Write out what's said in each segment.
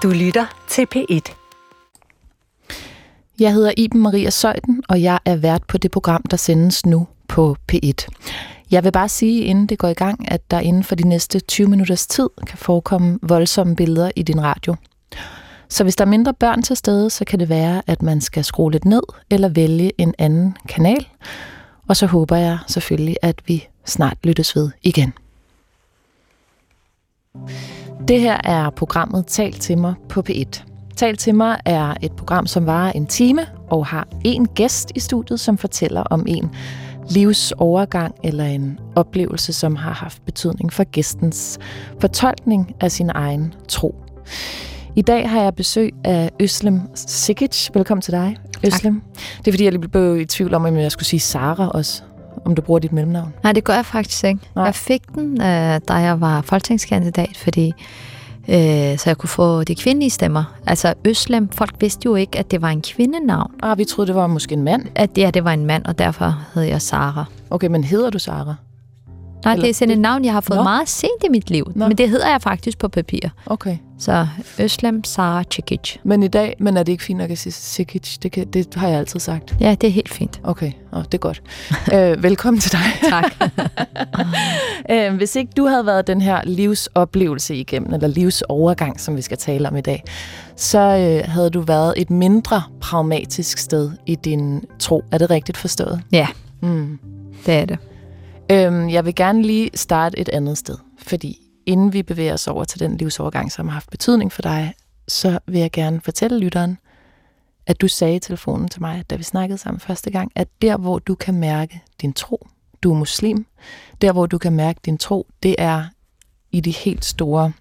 Du lytter til P1. Jeg hedder Iben Maria Zeuthen, og jeg er vært på det program, der sendes nu på P1. Jeg vil bare sige, inden det går i gang, at der inden for de næste 20 minutters tid kan forekomme voldsomme billeder i din radio. Så hvis der er mindre børn til stede, så kan det være, at man skal skrue lidt ned eller vælge en anden kanal. Og så håber jeg selvfølgelig, at vi snart lyttes ved igen. Det her er programmet Tal til mig på P1. Tal til mig er et program, som varer en time og har en gæst i studiet, som fortæller om en livsovergang eller en oplevelse, som har haft betydning for gæstens fortolkning af sin egen tro. I dag har jeg besøg af Özlem Cekic. Velkommen til dig, Özlem. Det er fordi, jeg lige blev i tvivl om jeg skulle sige Sara også, om du bruger dit mellemnavn. Nej, det gør jeg faktisk ikke. Nej. Jeg fik den, da jeg var folketingskandidat, fordi så jeg kunne få de kvindelige stemmer. Altså Özlem, folk vidste jo ikke, at det var en kvindenavn. Vi troede, det var måske en mand. Det var en mand, og derfor hed jeg Sara. Okay, men hedder du Sara? Nej, det er sådan et navn, jeg har fået meget sent i mit liv. Men det hedder jeg faktisk på papir. Okay. Så Özlem Sara Cekic. Men er det ikke fint nok at sige Cekic? Det har jeg altid sagt. Ja, det er helt fint. Okay, det er godt. Velkommen til dig. Tak. Hvis ikke du havde været den her livsoplevelse igennem, eller livsovergang, som vi skal tale om i dag, så havde du været et mindre pragmatisk sted i din tro. Er det rigtigt forstået? Ja, det er det. Jeg vil gerne lige starte et andet sted, fordi inden vi bevæger os over til den livsovergang, som har haft betydning for dig, så vil jeg gerne fortælle lytteren, at du sagde i telefonen til mig, da vi snakkede sammen første gang, at der, hvor du kan mærke din tro, du er muslim, der, hvor du kan mærke din tro, det er i de helt store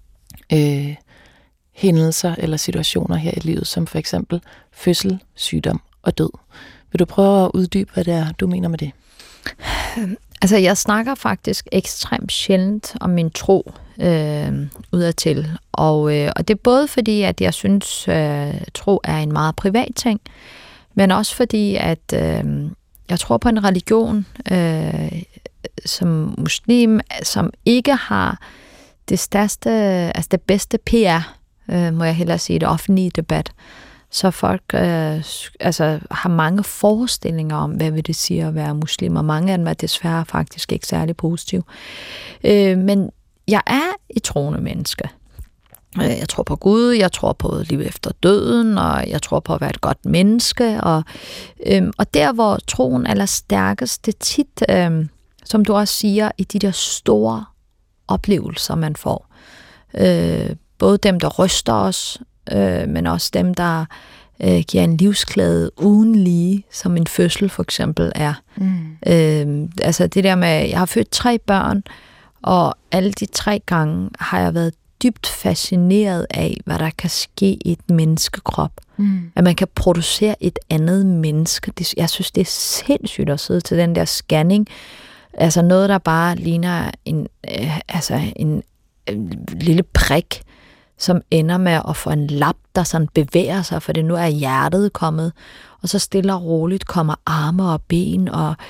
hændelser eller situationer her i livet, som for eksempel fødsel, sygdom og død. Vil du prøve at uddybe, hvad det er, du mener med det? Altså, jeg snakker faktisk ekstremt sjældent om min tro udadtil. Og det er både fordi, at jeg synes, tro er en meget privat ting, men også fordi, at jeg tror på en religion som muslim, som ikke har det største, altså det bedste PR, må jeg hellere sige, det offentlige debat. Så folk har mange forestillinger om, hvad vil det sige at være muslim, og mange af dem er desværre faktisk ikke særlig positive. Men jeg er et troende menneske. Jeg tror på Gud, jeg tror på liv efter døden, og jeg tror på at være et godt menneske. Og der, hvor troen er stærkest, det er tit, som du også siger, i de der store oplevelser, man får. Både dem, der ryster os, men også dem, der giver en livsglæde uden lige, som en fødsel for eksempel er. Altså det der med, jeg har født 3 børn, og alle de 3 gange har jeg været dybt fascineret af, hvad der kan ske i et menneskekrop. At man kan producere et andet menneske. Jeg synes, det er sindssygt at sidde til den der scanning. Altså noget, der bare ligner en lille prik, som ender med at få en lap, der sådan bevæger sig, for det nu er hjertet kommet, og så stille og roligt kommer arme og ben,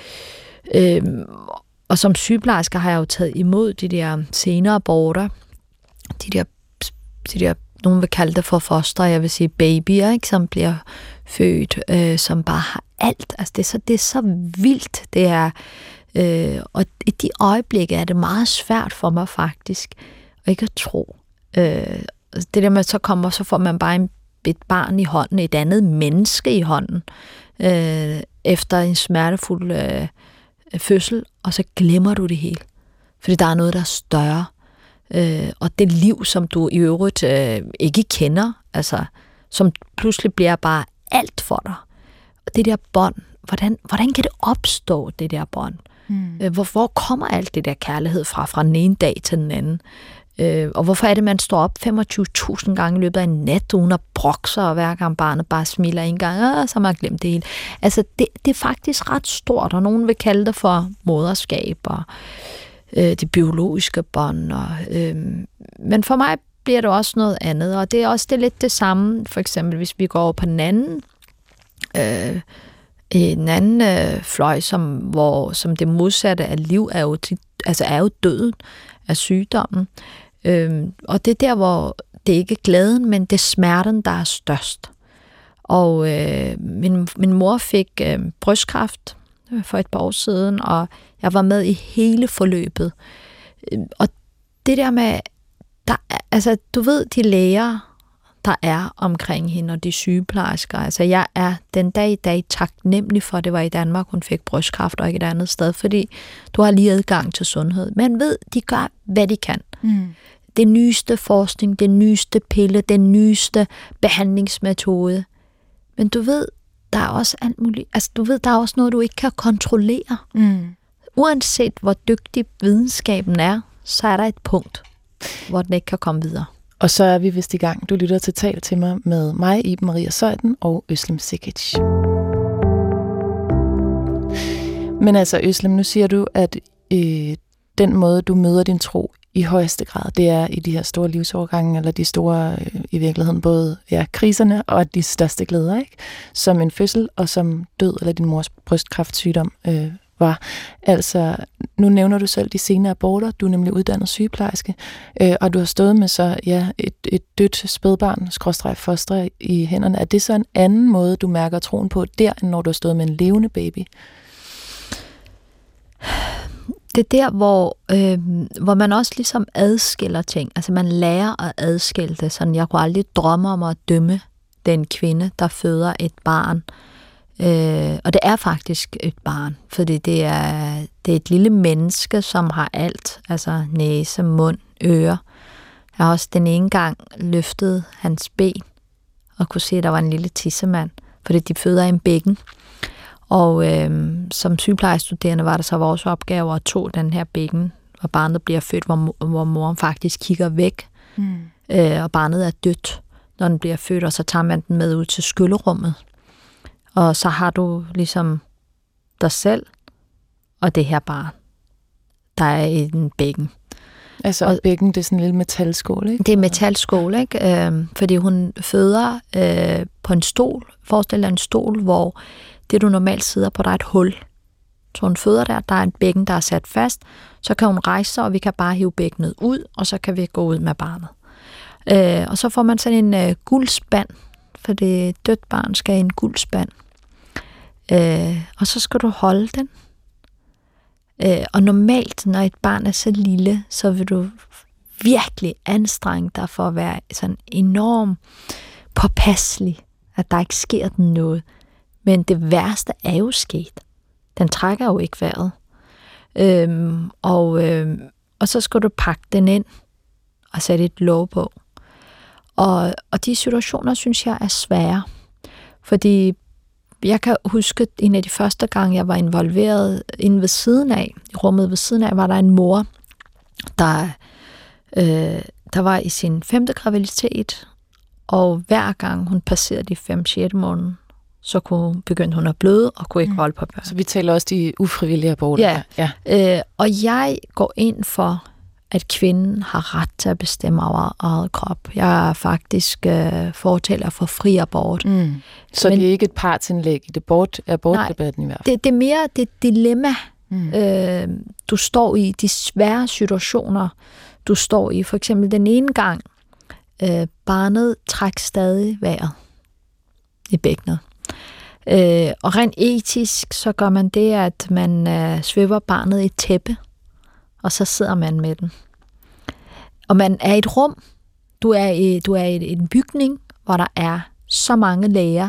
og som sygeplejerske har jeg jo taget imod de der seneaborter, de der, nogen vil kalde det for foster, jeg vil sige babyer, ikke, som bliver født, som bare har alt, altså det er så vildt, det er, og i de øjeblikke er det meget svært for mig faktisk, at ikke at tro. Det der med, så får man bare et barn i hånden, et andet menneske i hånden, efter en smertefuld fødsel, og så glemmer du det hele. Fordi der er noget, der er større. Og det liv, som du i øvrigt ikke kender, altså, som pludselig bliver bare alt for dig. Og det der bånd, hvordan kan det opstå, det der bånd? Hvor kommer alt det der kærlighed fra den ene dag til den anden? Og hvorfor er det, man står op 25.000 gange i løbet af en nat, uden at brokse, og hver gang barnet bare smiler en gang, så har man glemt det hele. Altså, det er faktisk ret stort, og nogen vil kalde det for moderskab, og det biologiske bånd. Men for mig bliver det også noget andet, og det er også lidt det samme, for eksempel hvis vi går over på den anden fløj, som det modsatte af liv er jo døden, af sygdommen. Og det er der, hvor det er ikke glæden, men det er smerten, der er størst. Og min mor fik brystkræft for et par år siden, og jeg var med i hele forløbet. Og det der med, altså du ved, de læger, der er omkring hende, og de sygeplejersker, altså jeg er den dag i dag taknemmelig for, at det var i Danmark, hun fik brystkræft, og ikke et andet sted, fordi du har lige adgang til sundhed. Men ved, de gør, hvad de kan. Det nyeste forskning, den nyeste pille, den nyeste behandlingsmetode. Men du ved, der er også alt muligt. Altså, du ved, der er også noget, du ikke kan kontrollere. Uanset hvor dygtig videnskaben er, så er der et punkt, hvor den ikke kan komme videre. Og så er vi vist i gang. Du lytter til Tal til mig med mig, Iben Maria Zeuthen og Özlem Cekic. Men altså, Özlem, nu siger du, at den måde, du møder din tro i højeste grad, det er i de her store livsovergange, eller de store, i virkeligheden, både kriserne og de største glæder, ikke? Som en fødsel og som død, eller din mors brystkræftsygdom var. Altså, nu nævner du selv de sene aborter, du er nemlig uddannet sygeplejerske, og du har stået med så et dødt spædbarn, /foster i hænderne. Er det så en anden måde, du mærker troen på der, end når du har stået med en levende baby? Det er der, hvor man også ligesom adskiller ting. Altså man lærer at adskille det. Sådan, jeg kunne aldrig drømme om at dømme den kvinde, der føder et barn. Og det er faktisk et barn, fordi det er et lille menneske, som har alt. Altså næse, mund, ører. Jeg har også den ene gang løftet hans ben og kunne se, at der var en lille tissemand, fordi de føder i en bækken. Og som sygeplejestuderende var det så vores opgave at tage den her bækken, og barnet bliver født, hvor moren faktisk kigger væk, og barnet er dødt, når den bliver født, og så tager man den med ud til skyllerummet. Og så har du ligesom dig selv og det her barn, der er i den bækken. Altså og bækken, det er sådan en lille metalskål, ikke? Det er metalskål, ikke? Fordi hun føder på en stol. Forestil dig en stol, hvor det du normalt sidder på, der er et hul. Så hun føder der er en bækken, der er sat fast. Så kan hun rejse sig, og vi kan bare hive bækkenet ud, og så kan vi gå ud med barnet. Og så får man sådan en guldspand, for det dødt barn skal i en guldspand. Og så skal du holde den. Og normalt, når et barn er så lille, så vil du virkelig anstrenge dig for at være sådan enormt påpasselig, at der ikke sker den noget. Men det værste er jo sket. Den trækker jo ikke vejret. Og så skal du pakke den ind og sætte et låg på. Og de situationer, synes jeg, er svære. Fordi jeg kan huske, en af de første gange, jeg var involveret inde ved siden af, i rummet ved siden af, var der en mor, der var i sin 5. graviditet, og hver gang hun passerede de 5-6 måneder, så begyndte hun at bløde og kunne ikke holde på børn. Så vi taler også de ufrivillige aborter. Ja. Og jeg går ind for, at kvinden har ret til at bestemme over eget krop. Jeg er faktisk fortaler for fri abort. Så det er ikke et partsindlæg i abortdebatten i hvert fald? Det er mere det dilemma, du står i, de svære situationer, du står i. For eksempel den ene gang, barnet trækker stadig vejret i bækkenet. Og rent etisk, så gør man det, at man svøber barnet i et tæppe, og så sidder man med den. Og man er i et rum, du er i en bygning, hvor der er så mange læger,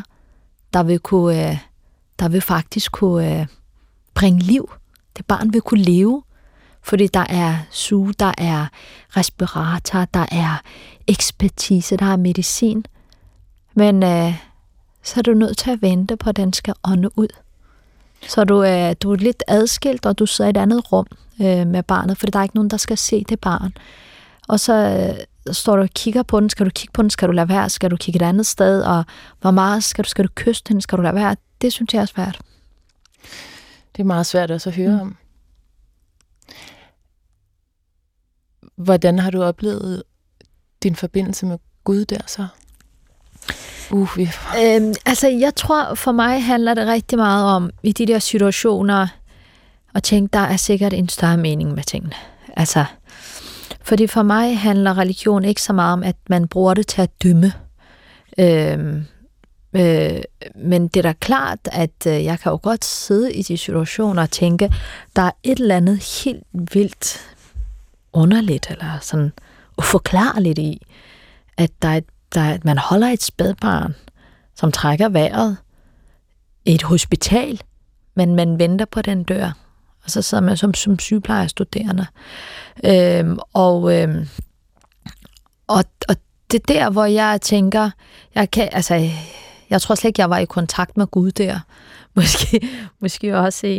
der vil faktisk kunne bringe liv. Det barn vil kunne leve, fordi der er suge, der er respirator, der er ekspertise, der er medicin. Men så er du nødt til at vente på, at den skal ånde ud. Så du er lidt adskilt, og du sidder i et andet rum med barnet, for der er ikke nogen, der skal se det barn. Og så står du og kigger på den. Skal du kigge på den? Skal du lade være? Skal du kigge et andet sted? Og hvor meget skal du kysse den? Skal du lade være? Det synes jeg er svært. Det er meget svært også at høre om. Hvordan har du oplevet din forbindelse med Gud der så? Altså, jeg tror, for mig handler det rigtig meget om, i de der situationer, at tænke, der er sikkert en større mening med tingene. Altså, Fordi for mig handler religion ikke så meget om, at man bruger det til at dømme. Men det er da klart, at jeg kan jo godt sidde i de situationer og tænke, der er et eller andet helt vildt underligt, eller sådan uforklarligt i, at man holder et spædbarn, som trækker vejret i et hospital, men man venter på den dør. Og så sidder man som sygeplejerstuderende. Og det er der, hvor jeg tænker, jeg tror slet ikke, jeg var i kontakt med Gud der. Måske også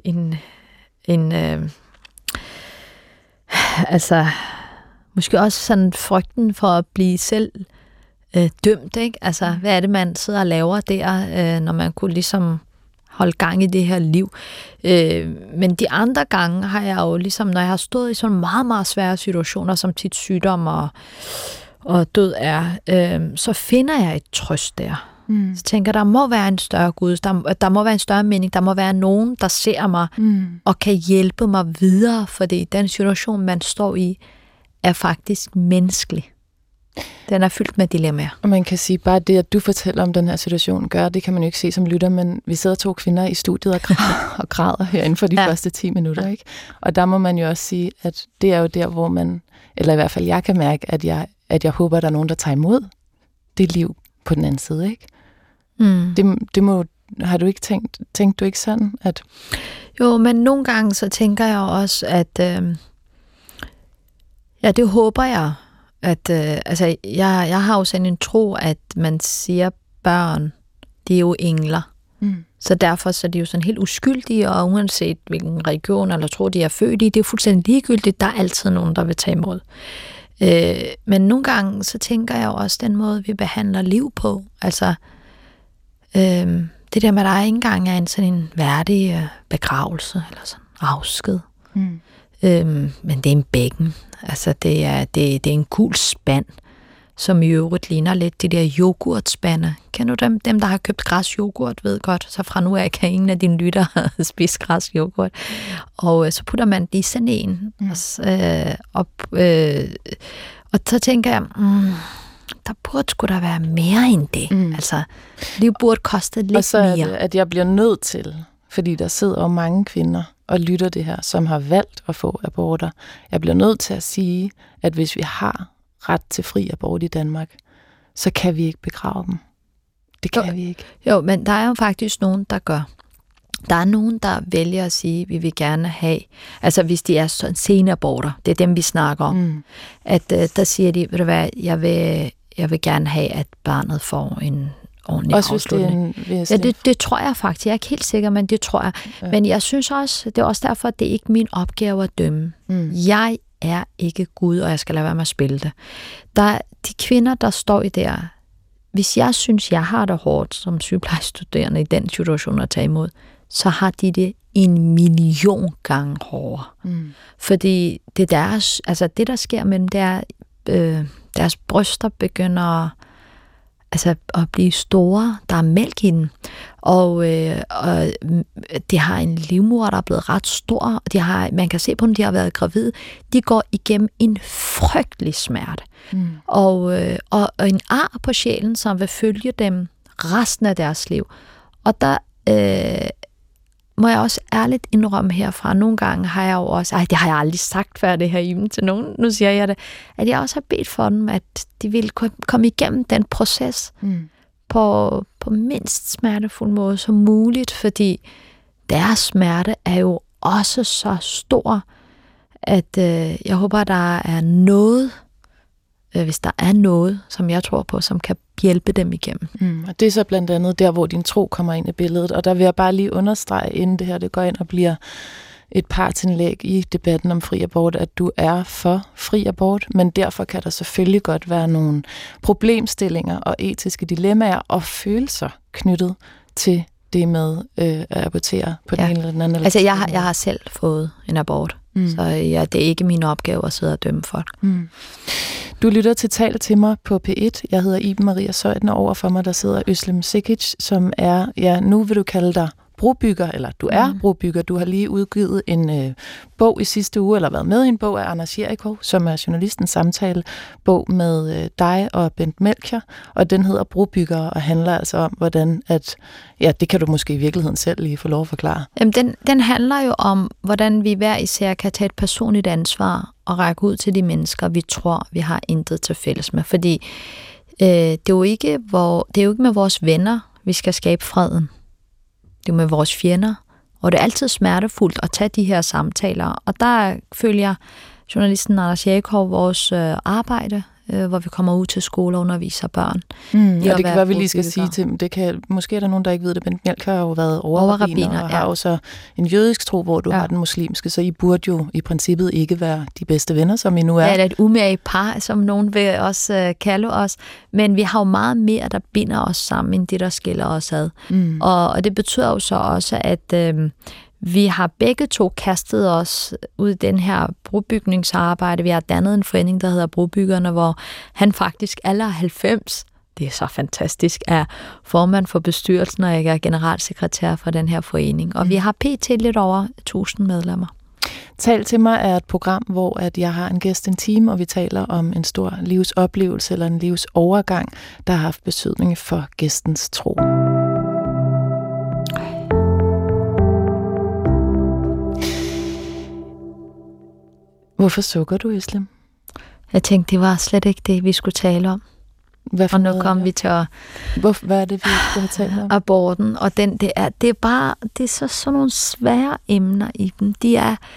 måske også sådan frygten for at blive selv dømt, ikke? Altså, hvad er det, man sidder og laver der, når man kunne ligesom holde gang i det her liv. Men de andre gange har jeg jo ligesom, når jeg har stået i sådan meget, meget svære situationer, som tit sygdom og død er, så finder jeg et trøst der. Så tænker der må være en større Gud, der må være en større mening, der må være nogen, der ser mig og kan hjælpe mig videre, fordi den situation, man står i, er faktisk menneskelig. Den er fyldt med dilemmaer. Og man kan sige, bare det, at du fortæller om den her situation, det kan man jo ikke se som lytter, men vi sidder 2 kvinder i studiet og græder herinde for de første 10 minutter, ikke? Og der må man jo også sige, at det er jo der, hvor man, eller i hvert fald jeg kan mærke, at jeg håber, at der er nogen, der tager imod det liv på den anden side, ikke? Det må, har du ikke tænkt du ikke sådan? At jo, men nogle gange så tænker jeg også, at det håber jeg, at jeg har jo sådan en tro, at man siger børn, de er jo engler. Så derfor så er de jo sådan helt uskyldige, og uanset hvilken religion eller tro de er født i, det er fuldstændig ligegyldigt. Der er altid nogen, der vil tage imod. Men nogle gange så tænker jeg også den måde, vi behandler liv på. Altså det der med, at der ikke engang er sådan en værdig begravelse eller sådan afsked. Men det er en bækken. Altså det er en gul spand, som i øvrigt ligner lidt de der yoghurtspande. Kender du dem der har købt græsyoghurt, ved godt, så fra nu af kan ingen af dine lyttere spise græsyoghurt. Og så putter man det i sådan en. Og så tænker jeg, der burde sgu da være mere end det. Altså, liv burde koste lidt mere. Og så er det, at jeg bliver nødt til, fordi der sidder jo mange kvinder og lytter det her, som har valgt at få aborter. Jeg bliver nødt til at sige, at hvis vi har ret til fri abort i Danmark, så kan vi ikke begrave dem. Det kan vi ikke. Jo, men der er jo faktisk nogen, der gør. Der er nogen, der vælger at sige, at vi vil gerne have, altså hvis de er sådan senaborter, det er dem, vi snakker om, at der siger de, ved du hvad, jeg vil gerne have, at barnet får en ordentlig afslutning. Det tror jeg faktisk. Jeg er ikke helt sikker, men det tror jeg. Ja. Men jeg synes også, det er også derfor, at det er ikke min opgave at dømme. Jeg er ikke Gud, og jeg skal lade være med at spille det. De kvinder, der står i der, hvis jeg synes, jeg har det hårdt som sygeplejestuderende i den situation at tage imod, så har de det 1 million gange hårdere. Fordi det deres, altså det, der sker mellem, det er, deres bryster begynder at blive store. Der er mælk i den. Og de har en livmoder, der er blevet ret stor. Man kan se på dem, de har været gravide. De går igennem en frygtelig smerte. Og en ar på sjælen, som vil følge dem resten af deres liv. Og der må jeg også ærligt indrømme herfra. Nogle gange har jeg jo også, det har jeg aldrig sagt før det her Iben til nogen, nu siger jeg det, at jeg også har bedt for dem, at de vil komme igennem den proces på mindst smertefuld måde som muligt, fordi deres smerte er jo også så stor, at jeg håber, der er noget, hvis der er noget, som jeg tror på, som kan hjælpe dem igennem. Og det er så blandt andet der, hvor din tro kommer ind i billedet. Og der vil jeg bare lige understrege, inden det her det går ind og bliver et partsindlæg i debatten om fri abort, at du er for fri abort, men derfor kan der selvfølgelig godt være nogle problemstillinger og etiske dilemmaer og følelser knyttet til det med at abortere på den ene eller den anden. Altså jeg har selv fået en abort, så det er ikke min opgave at sidde og dømme folk. Du lytter til Tal til mig på P1. Jeg hedder Iben Maria Zeuthen, og overfor mig der sidder Özlem Cekic, som er, nu vil du kalde dig brobygger, eller du er brobygger. Du har lige udgivet en bog i sidste uge, eller været med i en bog af Anders Jerichow, som er journalistens samtalebog med dig og Bent Melchior, og den hedder Brobyggere, og handler altså om, hvordan at, ja, det kan du måske i virkeligheden selv lige få lov at forklare. Jamen, den handler jo om, hvordan vi hver især kan tage et personligt ansvar og række ud til de mennesker, vi tror, vi har intet til fælles med. Fordi det er jo ikke med vores venner, vi skal skabe freden. Det er med vores fjender. Og det er altid smertefuldt at tage de her samtaler. Og der følger journalisten Anders Jerichow vores arbejde, hvor vi kommer ud til skoler og underviser børn. Og det kan være, vi lige skal sige til dem. Måske er der nogen, der ikke ved det, men Bent Melchior har jo været overrabbiner og har jo så en jødisk tro, hvor du har den muslimske, så I burde jo i princippet ikke være de bedste venner, som I nu er. Ja, det er et umage par, som nogen vil også kalde os, men vi har jo meget mere, der binder os sammen, end det, der skiller os ad. Og det betyder jo så også, at vi har begge to kastet os ud i den her brobygningsarbejde. Vi har dannet en forening, der hedder Brobyggerne, hvor han faktisk alder 90, det er så fantastisk, er formand for bestyrelsen, og jeg er generalsekretær for den her forening. Og vi har pt. Lidt over 1000 medlemmer. Tal til mig er et program, hvor at jeg har en gæst en time, og vi taler om en stor livsoplevelse eller en livsovergang, der har haft betydning for gæstens tro. Hvorfor sukker du, Özlem? Jeg tænkte, det var slet ikke det, vi skulle tale om. Og nu kom vi til at... Hvad er det, vi skal tale om? Aborten. Og det er så sådan nogle svære emner i dem. De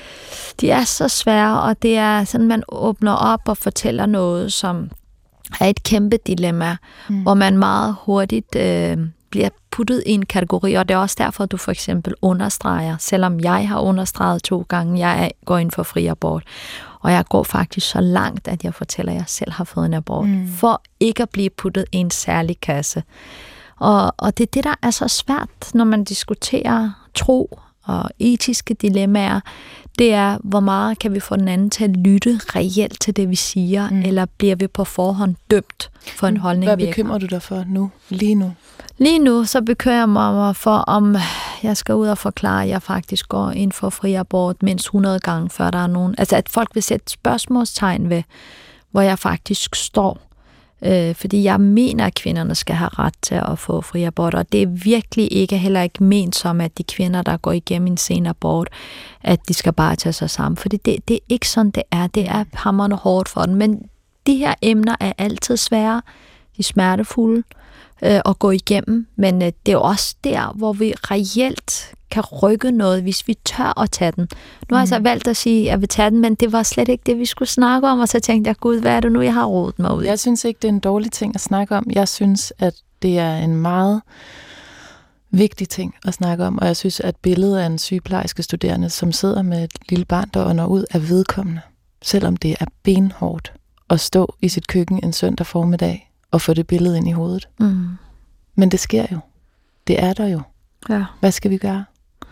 er så svære, og det er sådan, man åbner op og fortæller noget, som er et kæmpe dilemma, hvor man meget hurtigt bliver puttet i en kategori, og det er også derfor, at du for eksempel understreger, selvom jeg har understreget 2 gange, jeg går ind for fri abort. Og jeg går faktisk så langt, at jeg fortæller, at jeg selv har fået en abort, for ikke at blive puttet i en særlig kasse. Og det er det, der er så svært, når man diskuterer tro og etiske dilemmaer, det er, hvor meget kan vi få den anden til at lytte reelt til det, vi siger, eller bliver vi på forhånd dømt for en holdning, Hvad bekymrer du dig for nu, lige nu? Lige nu så bekymrer jeg mig for, om jeg skal ud og forklare, at jeg faktisk går ind for fri abort mindst 100 gange, før der er nogen. Altså at folk vil sætte spørgsmålstegn ved, hvor jeg faktisk står. Fordi jeg mener, at kvinderne skal have ret til at få fri abort, og det er virkelig heller ikke ment som, at de kvinder, der går igennem en sen abort, at de skal bare tage sig sammen. Fordi det er ikke sådan, det er. Det er hamrende hårdt for dem. Men de her emner er altid svære. De er smertefulde at gå igennem, men det er jo også der, hvor vi reelt kan rykke noget, hvis vi tør at tage den. Nu har jeg så valgt at sige, at jeg vil tage den, men det var slet ikke det, vi skulle snakke om, og så tænkte jeg, gud, hvad er det nu, jeg har rodet mig ud? Jeg synes ikke, det er en dårlig ting at snakke om. Jeg synes, at det er en meget vigtig ting at snakke om, og jeg synes, at billedet af en sygeplejerske studerende, som sidder med et lille barn, der ånder ud, er vedkommende. Selvom det er benhårdt at stå i sit køkken en søndag formiddag og få det billede ind i hovedet. Men det sker jo. Det er der jo. Ja. Hvad skal vi gøre?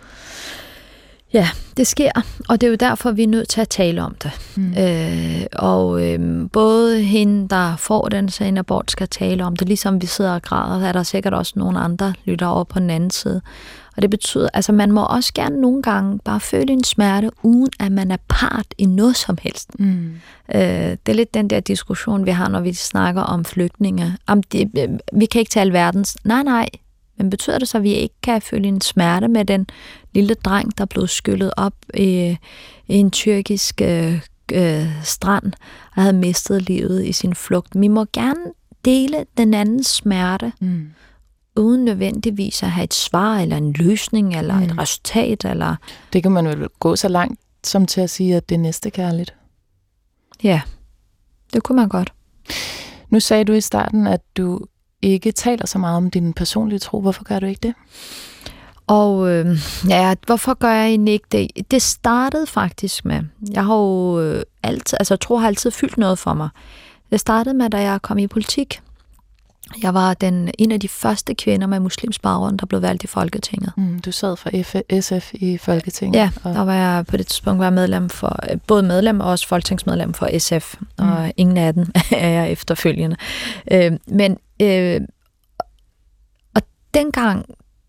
Ja, det sker, og det er jo derfor, vi er nødt til at tale om det. Både hende, der får den sen abort, skal tale om det, ligesom vi sidder og græder, er der sikkert også nogle andre lytter over på den anden side. Og det betyder, altså man må også gerne nogle gange bare føle en smerte, uden at man er part i noget som helst. Det er lidt den der diskussion, vi har, når vi snakker om flygtninge. Vi kan ikke tage alverdens. Nej. Men betyder det så, at vi ikke kan føle en smerte med den lille dreng, der blev skyllet op i en tyrkisk strand og havde mistet livet i sin flugt? Vi må gerne dele den andens smerte, uden nødvendigvis at have et svar, eller en løsning, eller et resultat. Eller... Det kan man vel gå så langt som til at sige, at det er næstekærligt. Ja, det kunne man godt. Nu sagde du i starten, at du ikke taler så meget om din personlige tro. Hvorfor gør du ikke det? Og hvorfor gør jeg egentlig ikke det? Det startede faktisk med, jeg har jo altid, altså tro har altid fyldt noget for mig. Det startede med, da jeg kom i politik. Jeg var en af de første kvinder med muslims baggrund, der blev valgt i Folketinget. Du sad for SF i Folketinget? Ja, der var jeg på det tidspunkt både medlem og også folketingsmedlem for SF, og ingen af dem er jeg efterfølgende. Og dengang,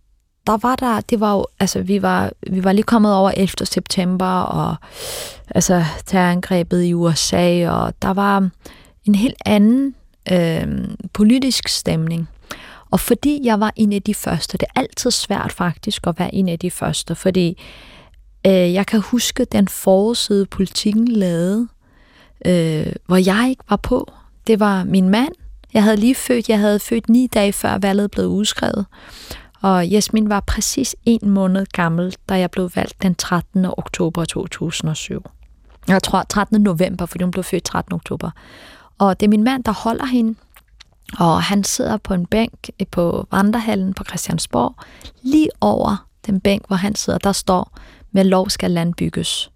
det var jo, altså vi var lige kommet over 11. september, og altså terrorangrebet i USA, og der var en helt anden politisk stemning. Og fordi jeg var en af de første, det er altid svært faktisk at være en af de første, fordi jeg kan huske den forside Politikken lavede, hvor jeg ikke var på. Det var min mand. Jeg havde født 9 dage før valget blev udskrevet. Og Jasmin var præcis 1 måned gammel, da jeg blev valgt den 13. oktober 2007. Jeg tror 13. november, fordi hun blev født 13. oktober. Og det er min mand, der holder hende. Og han sidder på en bænk på Vandrehallen på Christiansborg. Lige over den bænk, hvor han sidder, der står, med lov skal land bygges.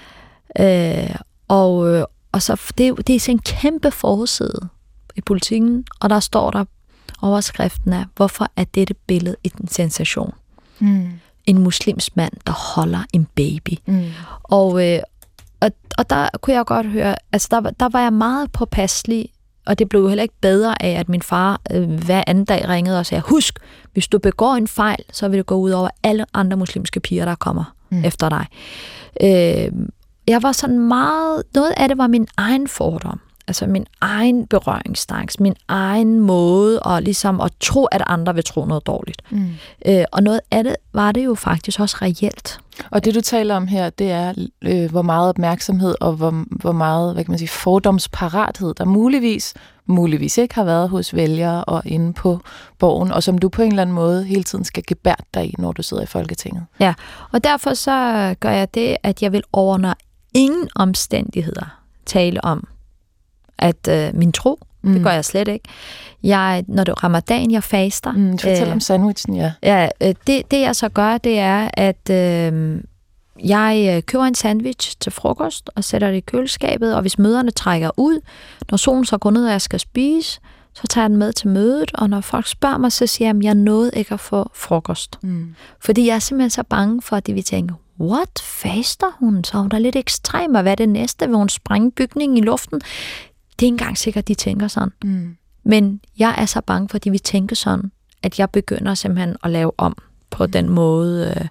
Og så det er sådan en kæmpe forside i Politikken, og der står der overskriften af, hvorfor er dette billede en sensation? En muslimsk mand, der holder en baby. Og der kunne jeg godt høre, altså der var jeg meget påpasselig, og det blev jo heller ikke bedre af, at min far hver anden dag ringede og sagde, husk, hvis du begår en fejl, så vil det gå ud over alle andre muslimske piger, der kommer efter dig. Jeg var sådan meget, noget af det var min egen fordom, altså min egen berøringsangst, min egen måde at tro, at andre vil tro noget dårligt. Og noget af det var det jo faktisk også reelt. Og det, du taler om her, det er, hvor meget opmærksomhed og hvor meget, hvad kan man sige, fordomsparathed, der muligvis ikke har været hos vælgere og inde på Borgen, og som du på en eller anden måde hele tiden skal gebærde dig i, når du sidder i Folketinget. Ja, og derfor så gør jeg det, at jeg vil under ingen omstændigheder tale om, at min tro, det gør jeg slet ikke. Når det er ramadan, jeg faster. Fortæl om sandwichen, ja. Ja, det jeg så gør, det er, at jeg køber en sandwich til frokost og sætter det i køleskabet, og hvis møderne trækker ud, når solen så går ned, og jeg skal spise, så tager jeg den med til mødet, og når folk spørger mig, så siger jeg, at jeg nåede ikke at få frokost. Fordi jeg er simpelthen så bange for, at de vil tænke, what? Faster hun? Så hun er lidt ekstrem, og hvad er det næste? Vil hun sprænge bygningen i luften? Det er ikke engang sikkert, de tænker sådan. Men jeg er så bange for, at de vil tænke sådan, at jeg begynder simpelthen at lave om på den måde,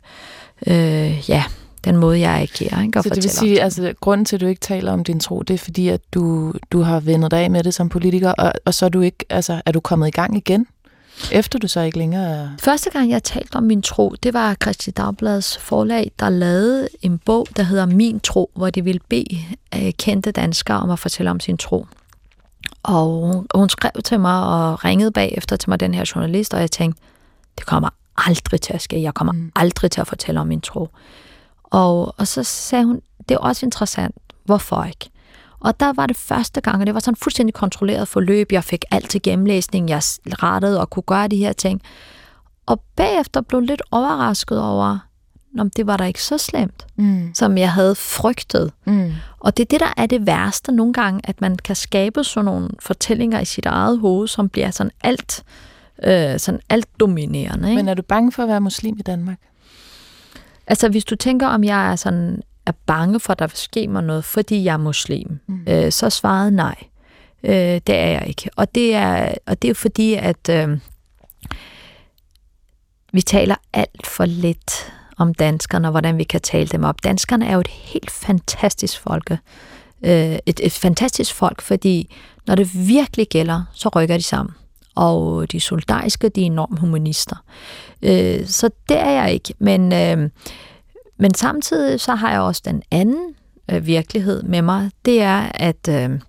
den måde, jeg agerer. Ikke? Så det vil sige, altså grunden til, at du ikke taler om din tro, det er fordi, at du har vendet dig af med det som politiker, og så er du ikke, altså er du kommet i gang igen, efter du så ikke længere... Første gang, jeg talte om min tro, det var Kristi Dagbladets forlag, der lavede en bog, der hedder Min Tro, hvor de ville bede kendte danskere om at fortælle om sin tro. Og hun skrev til mig og ringede bagefter til mig, den her journalist, og jeg tænkte, det kommer aldrig til at ske. Jeg kommer aldrig til at fortælle om min tro. Og så sagde hun, det er også interessant. Hvorfor ikke? Og der var det første gang, og det var sådan fuldstændig kontrolleret forløb. Jeg fik alt til gennemlæsning, jeg rettede og kunne gøre de her ting. Og bagefter blev lidt overrasket over, om det var da ikke så slemt, som jeg havde frygtet. Og det er det, der er det værste nogle gange, at man kan skabe sådan nogle fortællinger i sit eget hoved, som bliver sådan alt dominerende. Ikke? Men er du bange for at være muslim i Danmark? Altså, hvis du tænker, om jeg er bange for, at der vil ske mig noget, fordi jeg er muslim, så svarede nej. Det er jeg ikke. Og det er fordi, at vi taler alt for lidt om danskerne, og hvordan vi kan tale dem op. Danskerne er jo et helt fantastisk folk. Et fantastisk folk, fordi når det virkelig gælder, så rykker de sammen. Og de solidariske, de er enormt humanister. Så det er jeg ikke. Men samtidig så har jeg også den anden virkelighed med mig. Det er, at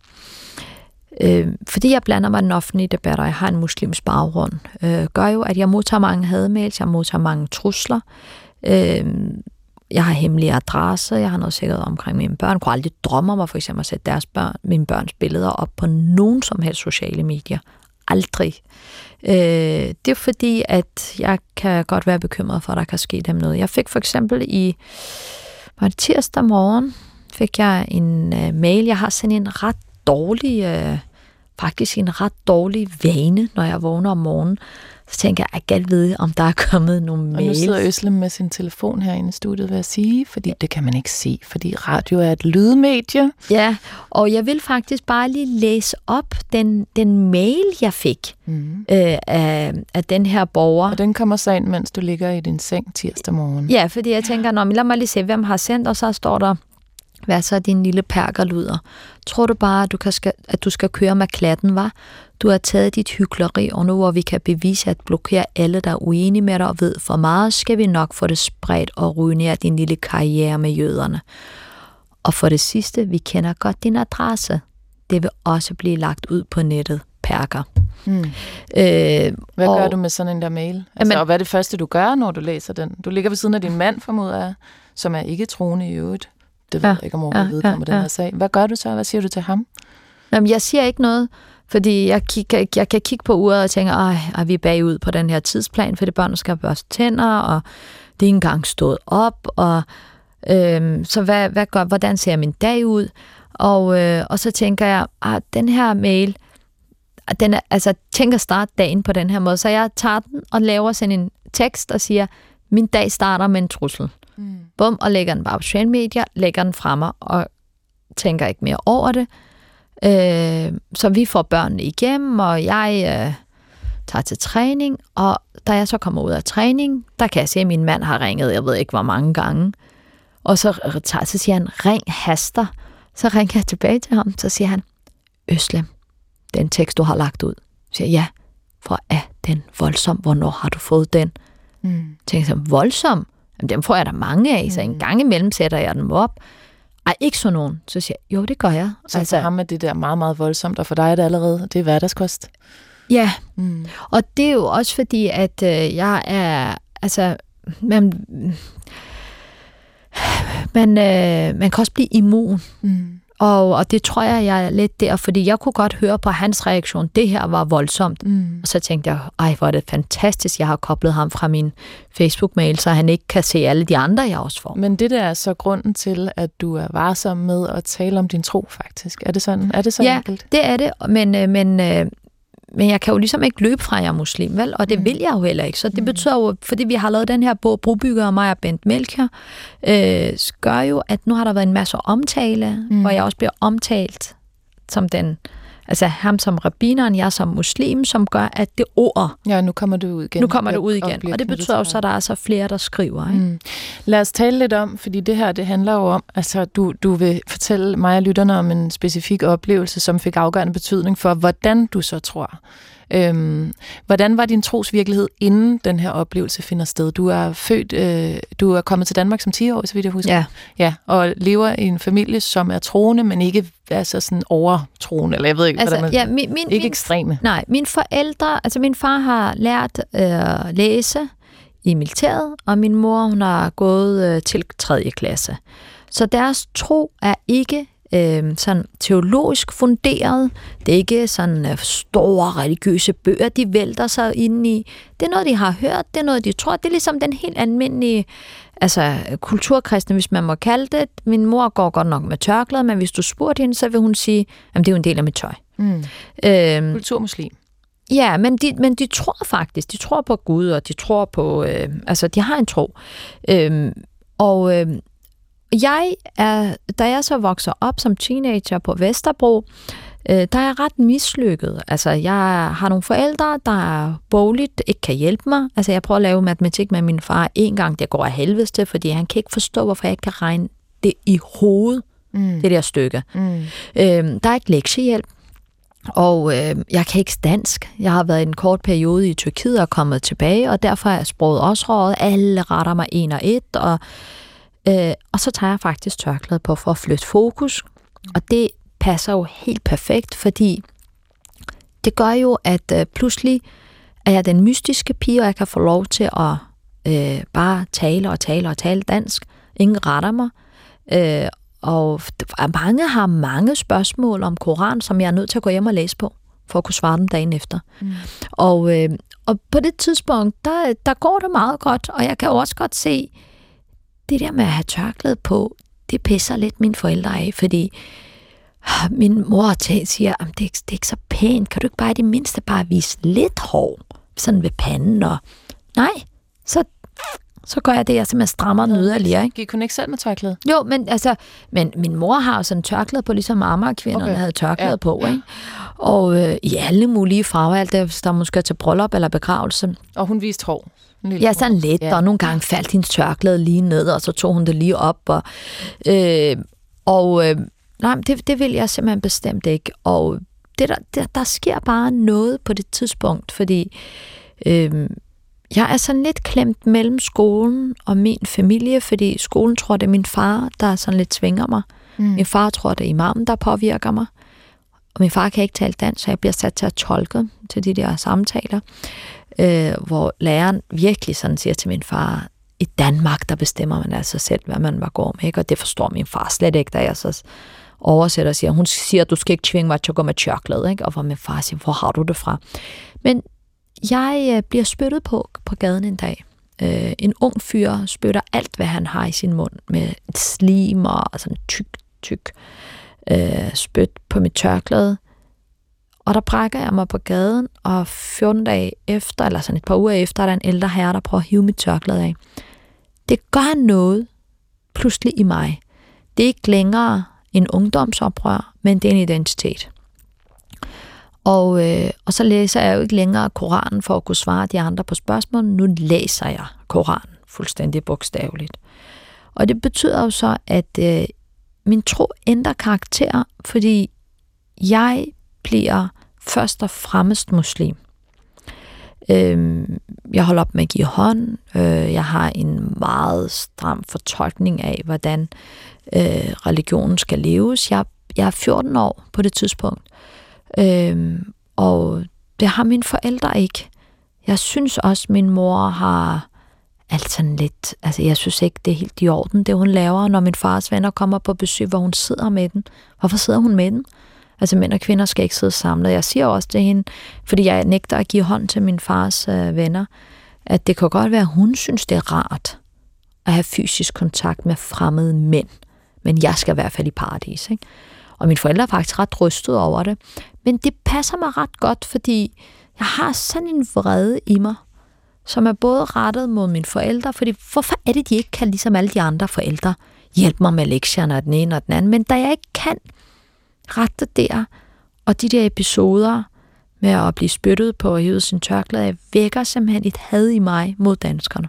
fordi jeg blander mig i den offentlige debat, og jeg har en muslimsk baggrund, gør jo, at jeg modtager mange hademails, jeg modtager mange trusler. Jeg har hemmelige adresser, jeg har noget sikkerhed omkring mine børn. Jeg kunne aldrig drømme om at for eksempel sætte mine børns billeder op på nogen som helst sociale medier. Aldrig. Det er fordi, at jeg kan godt være bekymret for, at der kan ske dem noget. Jeg fik for eksempel var det tirsdag morgen, fik jeg en mail. Jeg har sådan en ret dårlig faktisk en ret dårlig vane, når jeg vågner om morgenen. Så tænker jeg kan vide, om der er kommet nogle mails. Og nu sidder Özlem med sin telefon herinde i studiet, vil jeg sige, fordi det kan man ikke se, fordi radio er et lydmedie. Ja, og jeg vil faktisk bare lige læse op den mail, jeg fik af den her borger. Og den kommer så ind, mens du ligger i din seng tirsdag morgen. Ja, fordi jeg tænker, lad mig lige se, hvem har sendt, og så står der, hvad så din lille perkerluder? Tror du bare, at du skal køre med klatten, var? Du har taget dit hykleri, og nu hvor vi kan bevise at blokere alle, der er uenige med dig og ved for meget, skal vi nok få det spredt og ruinere din lille karriere med jøderne. Og for det sidste, vi kender godt din adresse. Det vil også blive lagt ud på nettet, perker. Hvad gør du med sådan en der mail? Altså, og hvad er det første, du gør, når du læser den? Du ligger ved siden af din mand, formoder jeg, som er ikke troende i øvrigt. Det ved jeg ikke, om overhovedet vedkommer den her sag. Hvad gør du så? Hvad siger du til ham? Jamen, jeg siger ikke noget, fordi jeg kan kigge på uret og tænke, er vi bagud på den her tidsplan, fordi børnene skal børste tænder, og det er ikke engang stået op, og så hvordan ser min dag ud? Og så tænker jeg, den her mail, tænk at starte dagen på den her måde, så jeg tager den og laver sådan en tekst og siger, min dag starter med en trussel. Bum, og lægger den bare på sociale medier, lægger den fremme og tænker ikke mere over det. Så vi får børnene igennem, og jeg tager til træning, og da jeg så kommer ud af træning, der kan jeg se, at min mand har ringet, jeg ved ikke hvor mange gange, og så siger han, ring haster. Så ringer jeg tilbage til ham, så siger han, Özlem, den tekst, du har lagt ud. Så siger jeg, ja, hvor er den voldsom, hvornår har du fået den? Tænker jeg, voldsom? Jamen, dem får jeg da mange af, så en gang imellem sætter jeg dem op. Ej, ikke sådan nogen. Så siger jeg, jo, det gør jeg. Så for ham er det der meget, meget voldsomt, og for dig er det allerede, det er hverdagskost. Ja, og det er jo også fordi, at jeg er, man kan også blive immun. Og det tror jeg er lidt der, fordi jeg kunne godt høre på hans reaktion, det her var voldsomt. Og så tænkte jeg, hvor er det fantastisk, jeg har koblet ham fra min Facebook-mail, så han ikke kan se alle de andre, jeg også får. Men det der er så grunden til, at du er varsom med at tale om din tro, faktisk. Er det sådan? Er det så enkelt? Ja, det er det, men jeg kan jo ligesom ikke løbe fra, at jeg er muslim, vel? Og det vil jeg jo heller ikke. Så det betyder jo, fordi vi har lavet den her bog, Brobygger og mig og Bent Melchior, gør jo, at nu har der været en masse omtale, hvor jeg også bliver omtalt som den, altså ham som rabbineren, jeg som muslim, som gør, at det ord... Ja, nu kommer det ud igen. Nu kommer det ud igen, og det betyder jo så, at der er så flere, der skriver. Ikke? Lad os tale lidt om, fordi det her, det handler jo om, altså du vil fortælle mig og lytterne om en specifik oplevelse, som fik afgørende betydning for, hvordan du så tror. Hvordan var din trosvirkelighed, inden den her oplevelse finder sted? Du er kommet til Danmark som 10-årig, så vidt jeg husker. Ja, og lever i en familie, som er troende, men ikke altså sådan overtroende, eller jeg ved ikke, hvordan man... ikke ekstreme. Nej, mine forældre, altså min far har lært at læse i militæret, og min mor, hun har gået til 3. klasse. Så deres tro er ikke sådan teologisk funderet. Det er ikke sådan store religiøse bøger, de vælter sig ind i. Det er noget, de har hørt, det er noget, de tror. Det er ligesom den helt almindelige kulturkristne, hvis man må kalde det. Min mor går godt nok med tørklæde, men hvis du spurgte hende, så vil hun sige, at det er jo en del af mit tøj. Kulturmuslim. Ja, men de tror faktisk. De tror på Gud, og de tror på... de har en tro. Da jeg så vokser op som teenager på Vesterbro, der er jeg ret mislykket. Altså, jeg har nogle forældre, der bogligt ikke kan hjælpe mig. Altså, jeg prøver at lave matematik med min far en gang, det går af helvedes til, fordi han kan ikke forstå, hvorfor jeg ikke kan regne det i hovedet, det der stykke. Der er ikke lektiehjælp, og jeg kan ikke dansk. Jeg har været en kort periode i Tyrkiet og kommet tilbage, og derfor er sproget også rådet. Alle retter mig 1 og 1, og så tager jeg faktisk tørklæde på for at flytte fokus, og det passer jo helt perfekt, fordi det gør jo, at pludselig er jeg den mystiske pige, og jeg kan få lov til at bare tale dansk. Ingen retter mig. Og mange har mange spørgsmål om Koran, som jeg er nødt til at gå hjem og læse på, for at kunne svare dem dagen efter. Og på det tidspunkt, der går det meget godt, og jeg kan også godt se, det der med at have tørklæde på, det pisser lidt mine forældre af, fordi Min mor siger, at det er ikke så pænt. Kan du ikke bare i det mindste bare vise lidt hår? Sådan ved panden. Og nej, så gør jeg det, jeg simpelthen strammer den yderligere. Gik hun ikke selv med tørklæde? Jo, men min mor har jo sådan tørklæde på, ligesom Amager-kvinderne havde tørklæde på, ikke? Og i alle mulige farver, alt det, der måske til bryllup eller begravelse. Og hun viste hår? Ja, sådan lidt, og nogle gange faldt hendes tørklæde lige ned, og så tog hun det lige op. Nej, det vil jeg simpelthen bestemt ikke. Og der sker bare noget på det tidspunkt, fordi jeg er sådan lidt klemt mellem skolen og min familie, fordi skolen tror, det er min far, der sådan lidt tvinger mig. Min far tror, det er imamen, der påvirker mig. Og min far kan ikke tale dansk, så jeg bliver sat til at tolke til de der samtaler, hvor læreren virkelig sådan siger til min far, i Danmark, der bestemmer man altså selv, hvad man var går med, ikke? Og det forstår min far slet ikke, da jeg så oversætter og siger, hun siger, du skal ikke tvinge mig til at gå med tørklæde, ikke? Og hvor min far siger, hvor har du det fra? Men jeg bliver spyttet på gaden en dag. En ung fyr spytter alt, hvad han har i sin mund, med et slim og sådan tyk spyt på mit tørklæde. Og der brækker jeg mig på gaden, og 14 dage efter, eller sådan et par uger efter, er der en ældre herre, der prøver at hive mit tørklæde af. Det gør noget pludselig i mig. Det er ikke længere en ungdomsoprør, men det er en identitet. Og så læser jeg jo ikke længere Koranen for at kunne svare de andre på spørgsmål. Nu læser jeg Koranen fuldstændig bogstaveligt. Og det betyder jo så, at min tro ændrer karakter, fordi jeg bliver først og fremmest muslim. Jeg holder op med at give hånd. Jeg har en meget stram fortolkning af, hvordan religionen skal leves. Jeg er 14 år på det tidspunkt. Og det har mine forældre ikke. Jeg synes også, min mor har alt sådan lidt, altså jeg synes ikke, det er helt i orden, det hun laver, når min fars venner kommer på besøg, hvor hun sidder med den. Hvorfor sidder hun med den? Altså mænd og kvinder skal ikke sidde samlet. Jeg siger også til hende, fordi jeg nægter at give hånd til min fars venner, at det kan godt være, at hun synes, det er rart at have fysisk kontakt med fremmede mænd. Men jeg skal i hvert fald i paradis, ikke? Og mine forældre er faktisk ret rystet over det. Men det passer mig ret godt, fordi jeg har sådan en vrede i mig, som er både rettet mod mine forældre, fordi hvorfor er det, de ikke kan, ligesom alle de andre forældre, hjælpe mig med lektierne og den ene og den anden, men da jeg ikke kan rette der, og de der episoder med at blive spyttet på og hive sin tørklæde, vækker simpelthen et had i mig mod danskerne.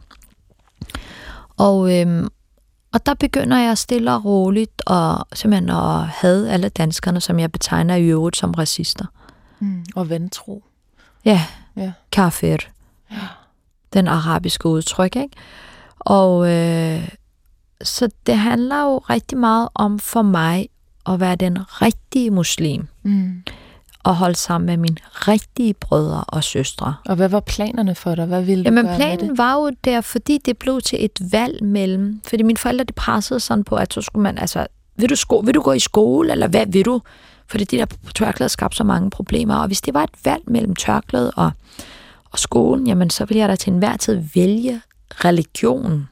Og der begynder jeg stille og roligt og simpelthen at hade alle danskerne, som jeg betegner i øvrigt som racister. Og vantro. Ja. Kafir. Ja. Den arabiske udtryk, ikke? Og så det handler jo rigtig meget om for mig at være den rigtige muslim. Og holde sammen med mine rigtige brødre og søstre. Og hvad var planerne for dig? Hvad ville du gøre med det? Planen var jo der, fordi det blev til et valg mellem, fordi mine forældre, de pressede sådan på, at så skulle man, altså, vil du gå i skole, eller hvad vil du? Fordi de der tørklæder skabte så mange problemer, og hvis det var et valg mellem tørklædet og skolen, jamen så ville jeg da til enhver tid vælge religion.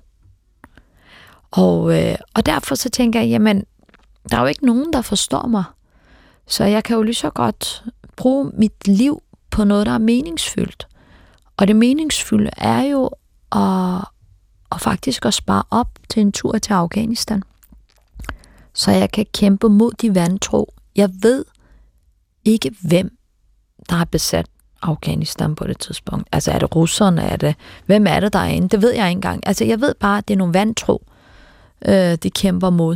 Og derfor så tænker jeg, jamen, der er jo ikke nogen, der forstår mig. Så jeg kan jo lige så godt bruge mit liv på noget, der er meningsfyldt. Og det meningsfulde er jo at faktisk at spare op til en tur til Afghanistan. Så jeg kan kæmpe mod de vantro. Jeg ved ikke, hvem der har besat Afghanistan på det tidspunkt. Altså er det russerne? Hvem er det derinde? Det ved jeg ikke engang. Altså jeg ved bare, at det er nogle vantro, de kæmper mod.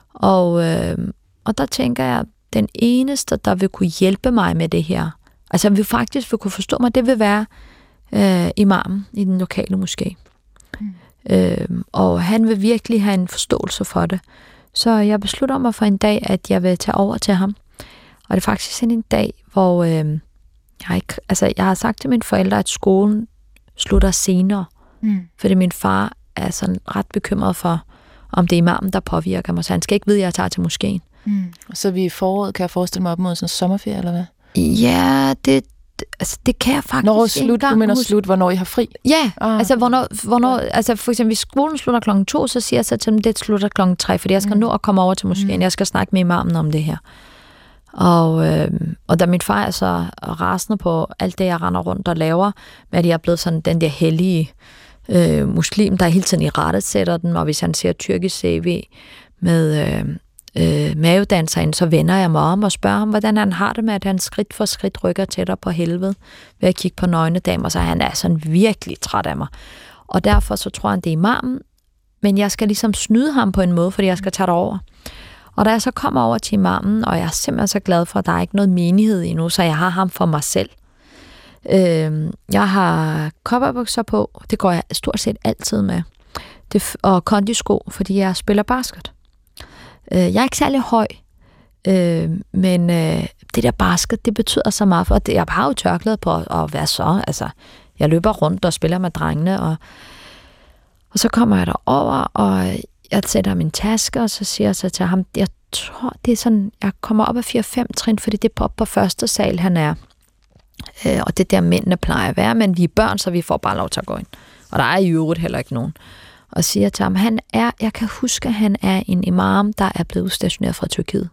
Og der tænker jeg, den eneste, der vil kunne hjælpe mig med det her, altså vi faktisk vil kunne forstå mig, det vil være imamen i den lokale moské. Og han vil virkelig have en forståelse for det. Så jeg beslutter mig for en dag, at jeg vil tage over til ham. Og det er faktisk sådan en dag, hvor jeg har sagt til mine forældre, at skolen slutter senere. Fordi min far er sådan ret bekymret for, om det er imamen, der påvirker mig. Så han skal ikke vide, at jeg tager til moskeen. Og så vi i foråret, kan jeg forestille mig op mod sådan en sommerferie, eller hvad? Ja, det kan jeg faktisk når slut, du mener slut, hvornår I har fri? Ja, altså hvornår altså for eksempel, hvis skolen slutter 2:00, så siger jeg så til dem, det slutter 3:00, fordi jeg skal nå at komme over til moskeen. Jeg skal snakke med imamen om det her. Og da min far er så rasende på alt det, jeg render rundt og laver, med at jeg er blevet sådan den der hellige muslim, der hele tiden i rettet sætter den, og hvis han ser tyrkisk CV med mavedanser ind, så vender jeg mig om og spørger ham, hvordan han har det med, at han skridt for skridt rykker tættere på helvede ved at kigge på nøgne damer, så han er sådan virkelig træt af mig. Og derfor så tror han, det er imamen, men jeg skal ligesom snyde ham på en måde, fordi jeg skal tage det over. Og da jeg så kommer over til imamen, og jeg er simpelthen så glad for, at der er ikke noget menighed endnu, så jeg har ham for mig selv. Jeg har cowboybukser på, det går jeg stort set altid med, og kondisko, fordi jeg spiller basket. Jeg er ikke særlig høj, men det der basket, det betyder så meget for, at jeg har jo tørklæde på at være så, altså jeg løber rundt og spiller med drengene, og så kommer jeg derover, og jeg sætter min taske, og så siger jeg så til ham, jeg tror, det er sådan, jeg kommer op af 4-5 trin, fordi det er på første sal, han er. Og det der mændene plejer at være, men vi er børn, så vi får bare lov til at gå ind. Og der er i øvrigt heller ikke nogen. Og siger til ham, jeg kan huske, at han er en imam, der er blevet udstationeret fra Tyrkiet.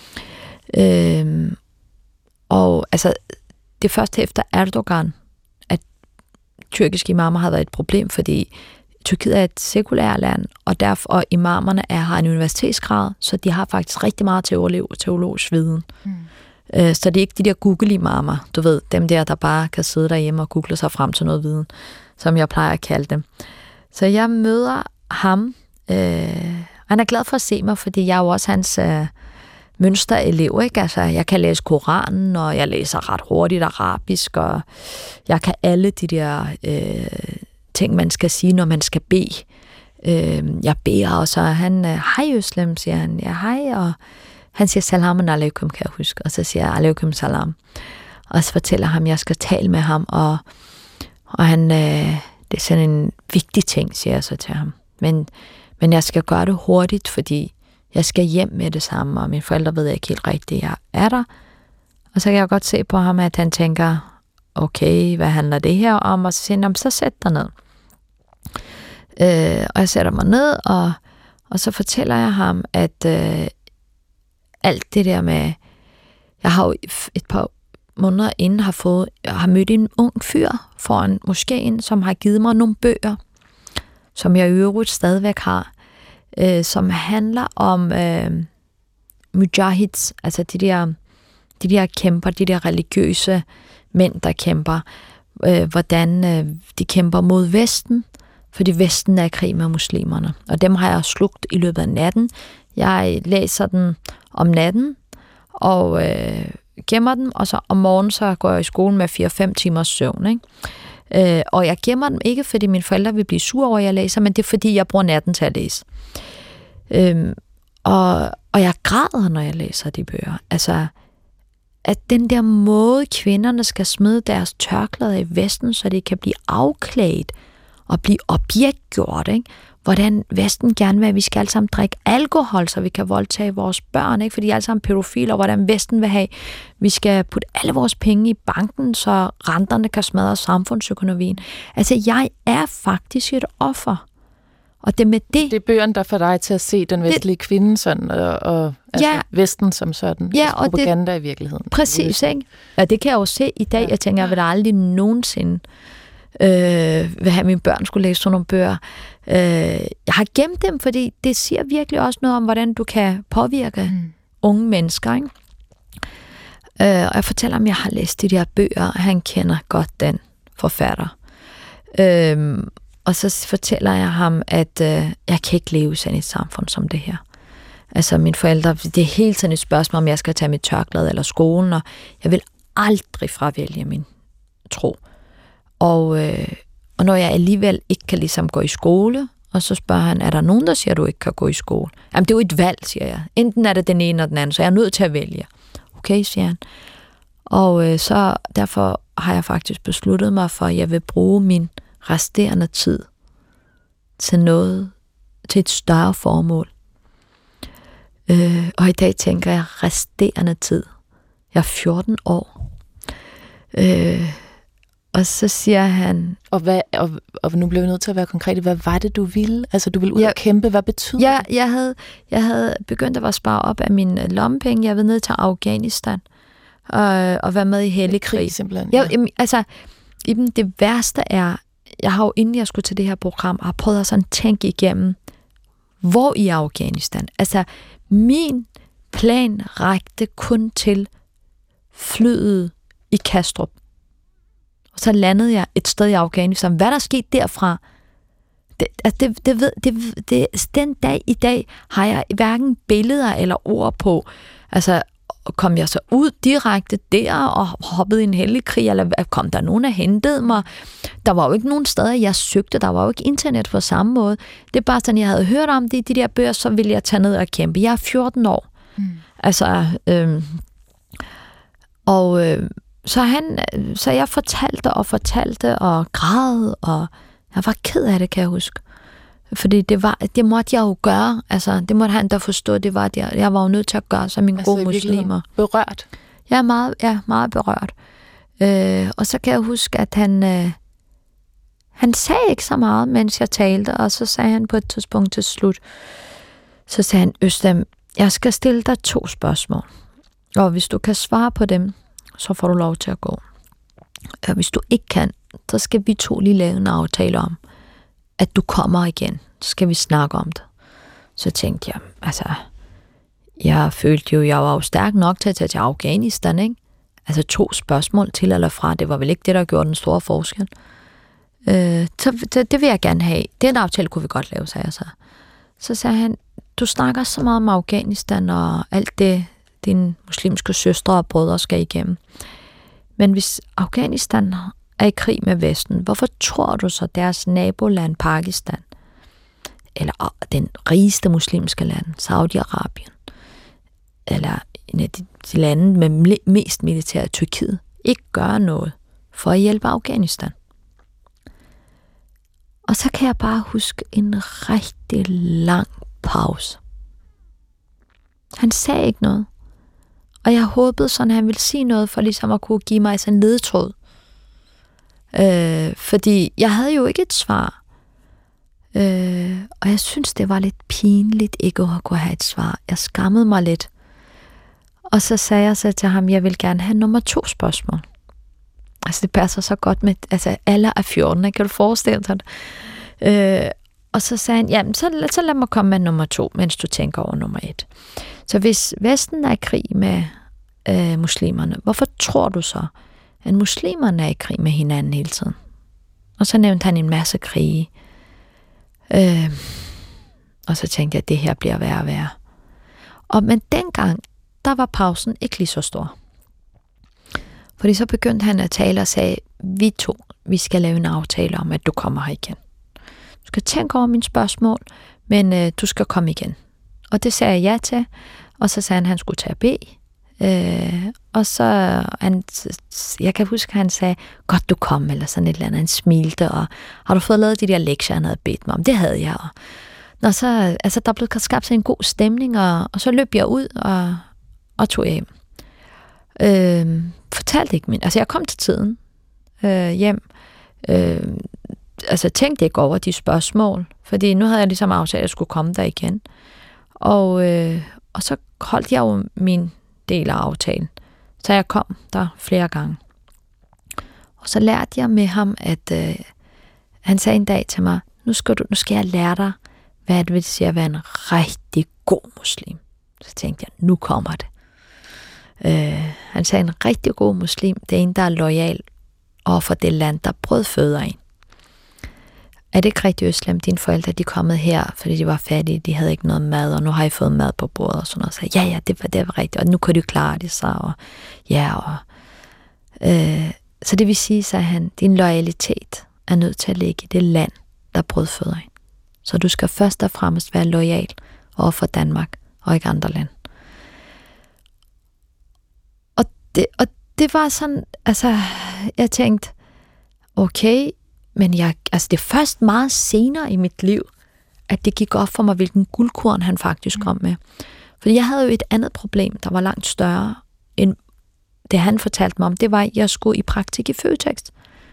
Og altså, det første efter Erdogan, at tyrkiske imamer har været et problem, fordi Tyrkiet er et sekulært land, og derfor imamerne har en universitetsgrad, så de har faktisk rigtig meget teologisk viden. Så det er ikke de der Google-imamer, du ved, dem der bare kan sidde derhjemme og google sig frem til noget viden, som jeg plejer at kalde dem. Så jeg møder ham. Han er glad for at se mig, fordi jeg er jo også hans mønsterelev, ikke? Altså, jeg kan læse Koranen, og jeg læser ret hurtigt arabisk, og jeg kan alle de der ting, man skal sige, når man skal bede. Jeg beder, og så han, hej Øslem, siger han. Ja, hej, og han siger salamun alaikum, kan jeg huske, og så siger jeg alaikum salam. Og så fortæller ham, at jeg skal tale med ham, og han, det er sådan en vigtig ting, siger jeg så til ham. Men jeg skal gøre det hurtigt, fordi jeg skal hjem med det samme, og mine forældre ved ikke helt rigtigt, jeg er der. Og så kan jeg godt se på ham, at han tænker, okay, hvad handler det her om? Og så siger han, så sæt dig ned. Og jeg sætter mig ned, og så fortæller jeg ham, at alt det der med, jeg har jo et par måneder inden har mødt en ung fyr foran moskeen, som har givet mig nogle bøger, som jeg i øvrigt stadigvæk har, som handler om mujahids, altså de der kæmper, de der religiøse mænd, der kæmper, hvordan de kæmper mod Vesten, fordi Vesten er i krig med muslimerne. Og dem har jeg slugt i løbet af natten. Jeg læser den om natten, og gemmer dem, og så om morgenen så går jeg i skole med 4-5 timers søvn. Ikke? Og jeg gemmer dem ikke, fordi mine forældre vil blive sure over, at jeg læser, men det er, fordi jeg bruger natten til at læse. Og jeg græder, når jeg læser de bøger. Altså, at den der måde, kvinderne skal smide deres tørklæder i Vesten, så de kan blive afklædt og blive objektgjort, ikke? Hvordan Vesten gerne vil, at vi skal alle sammen drikke alkohol, så vi kan voldtage vores børn, ikke? Fordi de er alle sammen pædofile, og hvordan Vesten vil have, vi skal putte alle vores penge i banken, så renterne kan smadre samfundsøkonomien. Altså, jeg er faktisk et offer. Og det med det er bøgerne, der får dig til at se den vestlige kvinde sådan, og altså ja, Vesten som sådan. Ja, og propaganda i virkeligheden. Præcis, ikke? Ja, det kan jeg jo se i dag. Jeg tænker, jeg vil aldrig nogensinde vil have mine børn skulle læse sådan nogle bøger. Jeg har gemt dem, fordi det siger virkelig også noget om, hvordan du kan påvirke unge mennesker, ikke? Og jeg fortæller ham, jeg har læst de der bøger, og han kender godt den forfatter. Og så fortæller jeg ham, at jeg kan ikke leve sådan et samfund som det her. Altså mine forældre, det er hele tiden et spørgsmål, om jeg skal tage mit tørklæde eller skolen, og jeg vil aldrig fravælge min tro. Og når jeg alligevel ikke kan ligesom gå i skole, og så spørger han, er der nogen, der siger, at du ikke kan gå i skole? Jamen, det er jo et valg, siger jeg. Enten er det den ene eller den anden, så jeg er nødt til at vælge. Okay, siger han. Og så derfor har jeg faktisk besluttet mig for, at jeg vil bruge min resterende tid til noget, til et større formål. Og i dag tænker jeg, resterende tid. Jeg er 14 år. Og så siger han... Og nu bliver vi nødt til at være konkrete. Hvad var det, du ville? Altså, du ville ud og kæmpe. Hvad betyder det? Jeg havde begyndt at spare op af mine lommepenge. Jeg var ned til Afghanistan og være med i hellig krig. Simpelthen. Ja. Altså, det værste er, jeg har jo, inden jeg skulle til det her program, har prøvet at sådan tænke igennem, hvor i Afghanistan. Altså, min plan rækte kun til flyet i Kastrup. Og så landede jeg et sted i Afghanistan. Hvad der skete derfra? Den dag i dag har jeg hverken billeder eller ord på. Altså, kom jeg så ud direkte der og hoppede i en hellig krig, eller kom der nogen og hentede mig? Der var jo ikke nogen steder, jeg søgte. Der var jo ikke internet på samme måde. Det er bare sådan, jeg havde hørt om det i de der bøger, så ville jeg tage ned og kæmpe. Jeg er 14 år. Altså, så jeg fortalte og græd, og jeg var ked af det, kan jeg huske. Fordi det måtte jeg jo gøre. Altså, det måtte han da forstå, det var det. Jeg var jo nødt til at gøre som mine gode muslimer. Berørt? Jeg er meget berørt. Og så kan jeg huske, at han sagde ikke så meget, mens jeg talte, og så sagde han på et tidspunkt til slut, så sagde han, Özlem, jeg skal stille dig 2 spørgsmål. Og hvis du kan svare på dem, så får du lov til at gå. Og hvis du ikke kan, så skal vi 2 lige lave en aftale om, at du kommer igen. Så skal vi snakke om det. Så tænkte jeg, altså, jeg følte jo, jeg var jo stærk nok til at tage til Afghanistan, ikke? Altså 2 spørgsmål til eller fra, det var vel ikke det, der gjorde den store forskel. Det vil jeg gerne have. Den aftale kunne vi godt lave, sagde jeg så. Så sagde han, du snakker så meget om Afghanistan og alt det, dine muslimske søstre og brødre skal igennem. Men hvis Afghanistan er i krig med Vesten, hvorfor tror du så deres naboland Pakistan, eller den rigeste muslimske land, Saudi-Arabien, eller en af de lande med mest militær, Tyrkiet, ikke gør noget for at hjælpe Afghanistan? Og så kan jeg bare huske en rigtig lang pause. Han sagde ikke noget. Og jeg håbede sådan, at han ville sige noget, for ligesom at kunne give mig sådan en ledetråd. Fordi jeg havde jo ikke et svar. Og jeg synes, det var lidt pinligt ikke at kunne have et svar. Jeg skammede mig lidt. Og så sagde jeg så til ham, jeg vil gerne have nummer 2 spørgsmål. Altså det passer så godt med, altså alle er 14, kan du forestille dig det? Og så sagde han, jamen så lad mig komme med nummer 2, mens du tænker over nummer 1. Så hvis Vesten er i krig med muslimerne, hvorfor tror du så, at muslimerne er i krig med hinanden hele tiden? Og så nævnte han en masse krige. Og så tænkte jeg, at det her bliver værre og værre. Men dengang, der var pausen ikke lige så stor. Fordi så begyndte han at tale og sagde, vi skal lave en aftale om, at du kommer her igen. Du skal tænke over mine spørgsmål, men du skal komme igen. Og det sagde jeg ja til, og så sagde han, at han skulle tage B. Og så, jeg kan huske, at han sagde, godt du kom, eller sådan et eller andet. Han smilte, og har du fået lavet de der lektier, han havde bedt mig om? Det havde jeg. Og så, altså, der blev skabt sig en god stemning, og så løb jeg ud og tog hjem. Fortalte ikke min. Altså, jeg kom til tiden hjem. Altså, tænkte ikke over de spørgsmål, fordi nu havde jeg ligesom aftalt, at jeg skulle komme der igen. Og så holdt jeg jo min del af aftalen. Så jeg kom der flere gange. Og så lærte jeg med ham, at han sagde en dag til mig, nu skal jeg lære dig, hvad det vil sige at være en rigtig god muslim. Så tænkte jeg, nu kommer det. Han sagde, en rigtig god muslim, det er en, der er loyal overfor det land, der brødføder en. Er det ikke rigtig, Özlem, dine forældre, de er kommet her, fordi de var fattige, de havde ikke noget mad, og nu har I fået mad på bordet, og sådan noget. Så ja, det var rigtigt, og nu kan de klare det sig, og så det vil sige, sagde han, din loyalitet er nødt til at ligge i det land, der brødføder en. Så du skal først og fremmest være loyal over for Danmark, og ikke andre lande. Og det var sådan, altså, jeg tænkte, okay, men det er først meget senere i mit liv, at det gik op for mig, hvilken guldkorn han faktisk kom med. Fordi jeg havde jo et andet problem, der var langt større, end det han fortalte mig om. Det var, at jeg skulle i praktik i Føtex.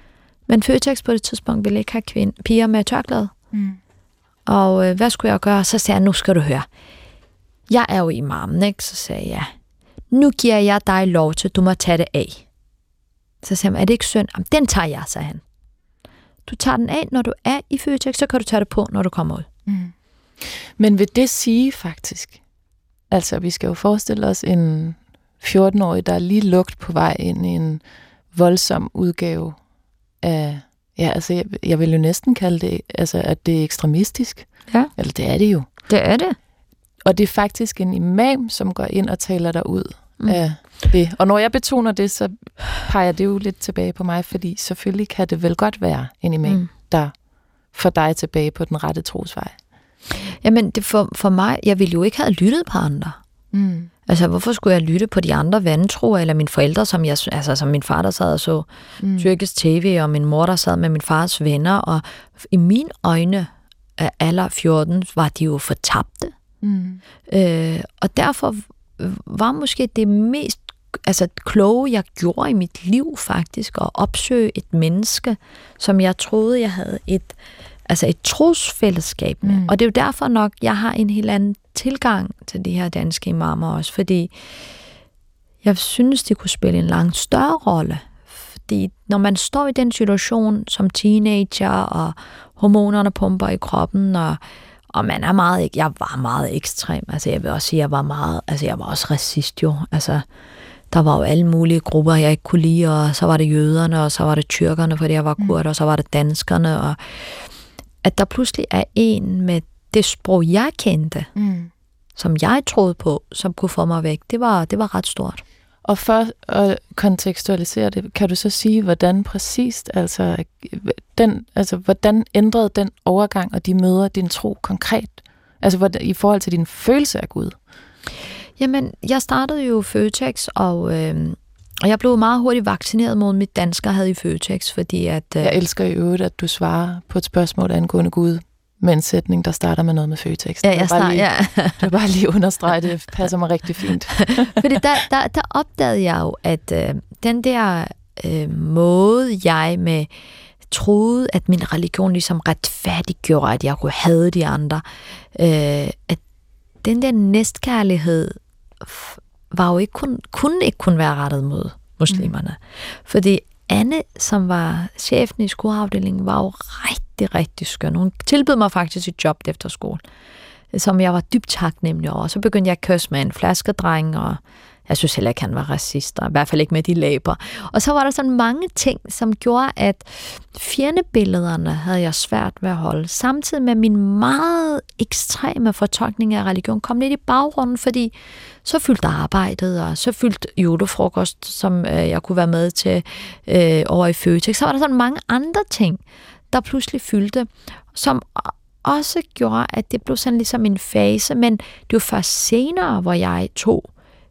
Men Føtex på det tidspunkt ville ikke have piger med tørklæde. Og hvad skulle jeg gøre? Så sagde jeg, nu skal du høre. Jeg er jo imamen, ikke? Så sagde jeg, nu giver jeg dig lov til, du må tage det af. Så sagde han, er det ikke synd? Jamen, den tager jeg, sagde han. Du tager den af, når du er i Føtex, så kan du tage det på, når du kommer ud. Men vil det sige faktisk, altså vi skal jo forestille os en 14-årig, der er lige lugt på vej ind i en voldsom udgave af, ja, altså jeg vil jo næsten kalde det, altså at det er ekstremistisk. Ja. Eller det er det jo. Det er det. Og det er faktisk en imam, som går ind og taler dig ud af det. Og når jeg betoner det, så peger det jo lidt tilbage på mig, fordi selvfølgelig kan det vel godt være en imam, der får dig tilbage på den rette trosvej. Jamen, det for mig, jeg ville jo ikke have lyttet på andre. Altså, hvorfor skulle jeg lytte på de andre vantro, eller mine forældre, som min far, der sad og så tyrkisk tv, og min mor, der sad med min fars venner, og i mine øjne af alder 14, var de jo fortabte. Og derfor var måske det mest kloge, jeg gjorde i mit liv faktisk, at opsøge et menneske, som jeg troede, jeg havde et trosfællesskab med. Og det er jo derfor nok, jeg har en helt anden tilgang til de her danske imamer også, fordi jeg synes, de kunne spille en langt større rolle. Fordi når man står i den situation som teenager, og hormonerne pumper i kroppen, og man er jeg var meget ekstrem. Altså jeg vil også sige, jeg var også racist jo. Altså der var jo alle mulige grupper, jeg ikke kunne lide, og så var det jøderne, og så var det tyrkerne, fordi jeg var kurd, og så var det danskerne, og at der pludselig er en med det sprog, jeg kendte, som jeg troede på, som kunne få mig væk, det var ret stort. Og for at kontekstualisere det, kan du så sige, hvordan præcist, hvordan ændrede den overgang og de møder din tro konkret? Altså i forhold til din følelse af Gud? Jamen, jeg startede jo Føtex, og jeg blev meget hurtigt vaccineret mod mit dansker havde i Føtex, fordi at... Jeg elsker i øvrigt, at du svarer på et spørgsmål angående Gud med en sætning, der starter med noget med Føtex. Ja, jeg vil bare lige understrege, det passer mig rigtig fint. Fordi der opdagede jeg jo, at den der måde, jeg troede, at min religion ligesom retfærdiggjorde, at jeg kunne hade de andre, at den der næstkærlighed var jo ikke kunne ikke være rettet mod muslimerne. Fordi Anne, som var chefen i skoleafdelingen, var jo rigtig, rigtig skøn. Hun tilbød mig faktisk et job efter skole, som jeg var dybt taknemmelig over. Så begyndte jeg at kysse med en flaskedreng, og jeg synes heller ikke, han var racist, og i hvert fald ikke med de læber. Og så var der sådan mange ting, som gjorde, at fjendebillederne havde jeg svært ved at holde. Samtidig med min meget ekstreme fortolkning af religion kom lidt i baggrunden, fordi så fyldte arbejdet, og så fyldte julefrokost, som jeg kunne være med til over i Føtex. Så var der sådan mange andre ting, der pludselig fyldte, som også gjorde, at det blev sådan ligesom en fase, men det var først senere, hvor jeg tog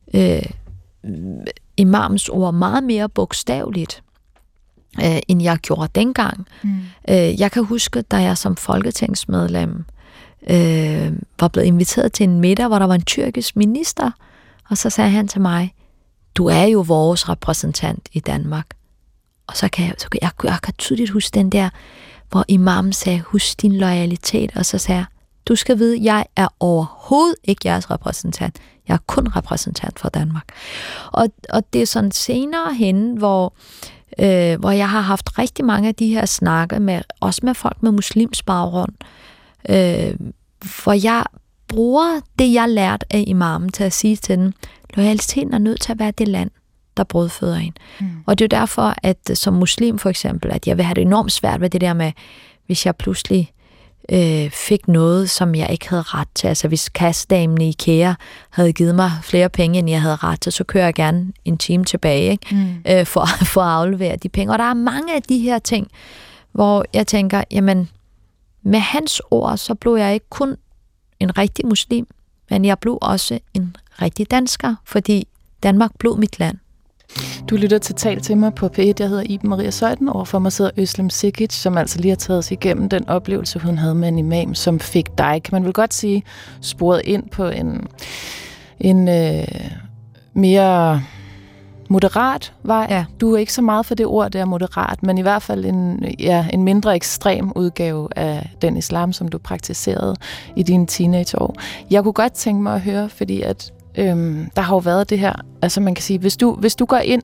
imams ord meget mere bogstaveligt, end jeg gjorde dengang. Jeg kan huske, da jeg som folketingsmedlem var blevet inviteret til en middag, hvor der var en tyrkisk minister, og så sagde han til mig, du er jo vores repræsentant i Danmark. Og så kan jeg tydeligt huske den der, hvor imamen sagde, husk din loyalitet, og så sagde jeg, du skal vide, jeg er overhovedet ikke jeres repræsentant. Jeg er kun repræsentant for Danmark. Og det er sådan senere hen, hvor jeg har haft rigtig mange af de her snakke, også med folk med muslims baggrund, hvor jeg bruger det, jeg lærte af imamen til at sige til den, loyaliteten er nødt til at være det land, der brødføder en. Og det er jo derfor, at som muslim for eksempel, at jeg vil have det enormt svært ved det der med, hvis jeg pludselig fik noget, som jeg ikke havde ret til. Altså hvis kassedamen i IKEA havde givet mig flere penge, end jeg havde ret til, så kører jeg gerne en time tilbage, ikke? For at aflevere de penge. Og der er mange af de her ting, hvor jeg tænker, jamen med hans ord, så blev jeg ikke kun en rigtig muslim, men jeg blev også en rigtig dansker, fordi Danmark blev mit land. Du lytter til Tal til mig på P1. Jeg hedder Iben Maria Zeuthen. Overfor mig sidder Özlem Cekic, som altså lige har taget os igennem den oplevelse, hun havde med en imam, som fik dig, kan man vel godt sige, sporet ind på en mere moderat vej. Ja. Du er ikke så meget for det ord, der moderat, men i hvert fald en mindre ekstrem udgave af den islam, som du praktiserede i dine teenageår. Jeg kunne godt tænke mig at høre, fordi at der har jo været det her, altså man kan sige, hvis du går ind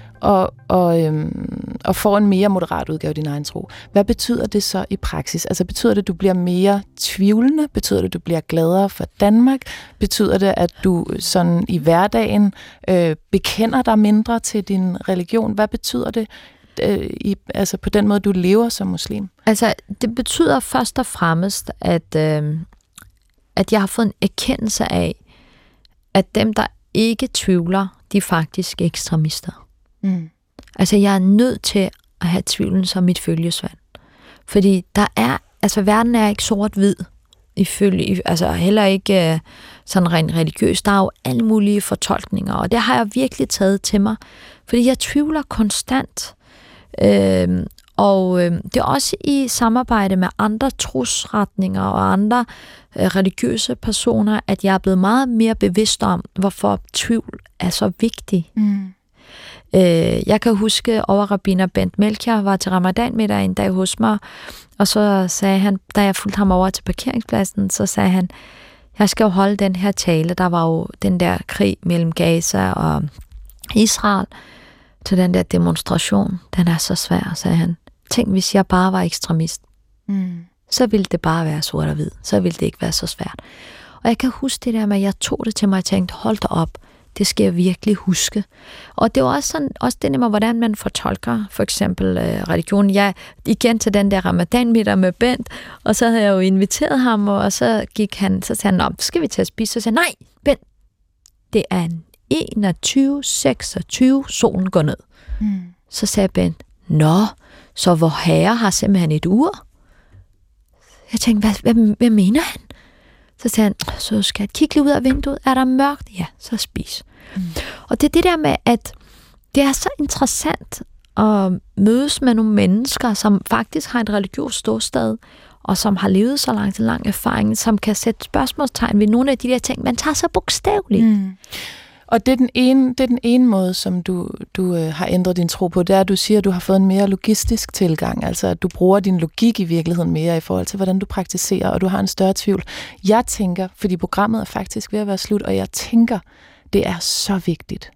og får en mere moderat udgave af din egen tro, hvad betyder det så i praksis? Altså betyder det, at du bliver mere tvivlende? Betyder det, at du bliver gladere for Danmark? Betyder det, at du sådan i hverdagen bekender dig mindre til din religion? Hvad betyder det altså på den måde, du lever som muslim? Altså, det betyder først og fremmest, at jeg har fået en erkendelse af, at dem, der ikke tvivler, de er faktisk ekstremister. Mm. Altså, jeg er nødt til at have tvivlen som mit følgesvend. Fordi verden er ikke sort-hvid, altså heller ikke sådan rent religiøst. Der er jo alle mulige fortolkninger, og det har jeg virkelig taget til mig. Fordi jeg tvivler konstant. Det er også i samarbejde med andre trosretninger og andre religiøse personer, at jeg er blevet meget mere bevidst om, hvorfor tvivl er så vigtig. Mm. Jeg kan huske, over rabbiner Bent Melchior var til ramadanmiddag en dag hos mig, og så sagde han, da jeg fulgte ham over til parkeringspladsen, så sagde han, jeg skal jo holde den her tale. Der var jo den der krig mellem Gaza og Israel, til den der demonstration. Den er så svær, sagde han. Tænk, hvis jeg bare var ekstremist. Så ville det bare være sort og hvid. Så ville det ikke være så svært. Og jeg kan huske det der med, at jeg tog det til mig og tænkte, hold da op, det skal jeg virkelig huske. Og det var også det med, hvordan man fortolker for eksempel religion. Jeg igen til den der ramadanmiddag med Bent, og så havde jeg jo inviteret ham, og så sagde han, skal vi til at spise? Så sagde jeg, nej, Bent, det er 21:26, solen går ned. Så sagde Bent, så vor herre har simpelthen et ur? Jeg tænkte, hvad mener han? Så sagde han, så skal jeg kigge lige ud af vinduet. Er der mørkt? Ja, så spis. Og det er det der med, at det er så interessant at mødes med nogle mennesker, som faktisk har et religiøst ståsted, og som har levet så lang erfaring, som kan sætte spørgsmålstegn ved nogle af de der ting, man tager så bogstaveligt. Og det er den ene måde, som du har ændret din tro på, det er, at du siger, at du har fået en mere logistisk tilgang, altså at du bruger din logik i virkeligheden mere i forhold til, hvordan du praktiserer, og du har en større tvivl. Jeg tænker, fordi programmet er faktisk ved at være slut, og jeg tænker, det er så vigtigt,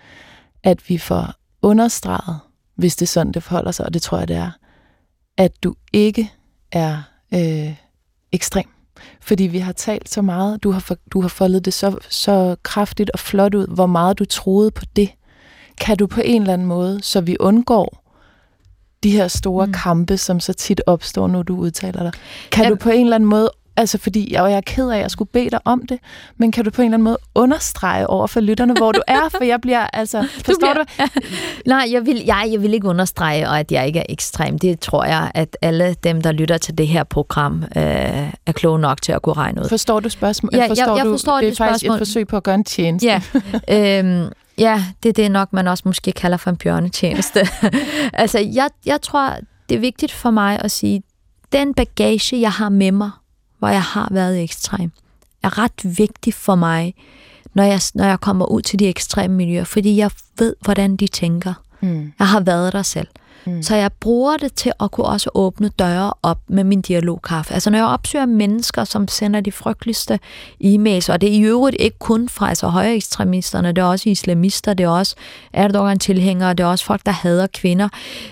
at vi får understreget, hvis det er sådan, det forholder sig, og det tror jeg, det er, at du ikke er ekstrem. Fordi vi har talt så meget, du har foldet det så kraftigt og flot ud, hvor meget du troede på det. Kan du på en eller anden måde, så vi undgår de her store kampe, som så tit opstår, når du udtaler dig. Kan du på en eller anden måde, altså fordi jeg er ked af, at jeg skulle bede dig om det, men kan du på en eller anden måde understrege over for lytterne, hvor du er, for jeg bliver, altså, forstår du? Nej, jeg vil ikke understrege, og at jeg ikke er ekstrem. Det tror jeg, at alle dem, der lytter til det her program, er kloge nok til at kunne regne ud. Forstår du spørgsmålet? Ja, jeg forstår det er faktisk spørgsmål. Et forsøg på at gøre en tjeneste. Ja, ja, det er det nok, man også måske kalder for en bjørnetjeneste. Altså, jeg tror, det er vigtigt for mig at sige, den bagage, jeg har med mig, hvor jeg har været ekstrem, er ret vigtig for mig, når jeg kommer ud til de ekstreme miljøer, fordi jeg ved, hvordan de tænker. Jeg har været der selv. Så jeg bruger det til at kunne også åbne døre op med min dialogkaffe. Altså når jeg opsøger mennesker, som sender de frygteligste e-mails, og det er i øvrigt ikke kun fra højre ekstremisterne, det er også islamister, det er også Erdogan-tilhængere, det er også folk, der hader kvinder.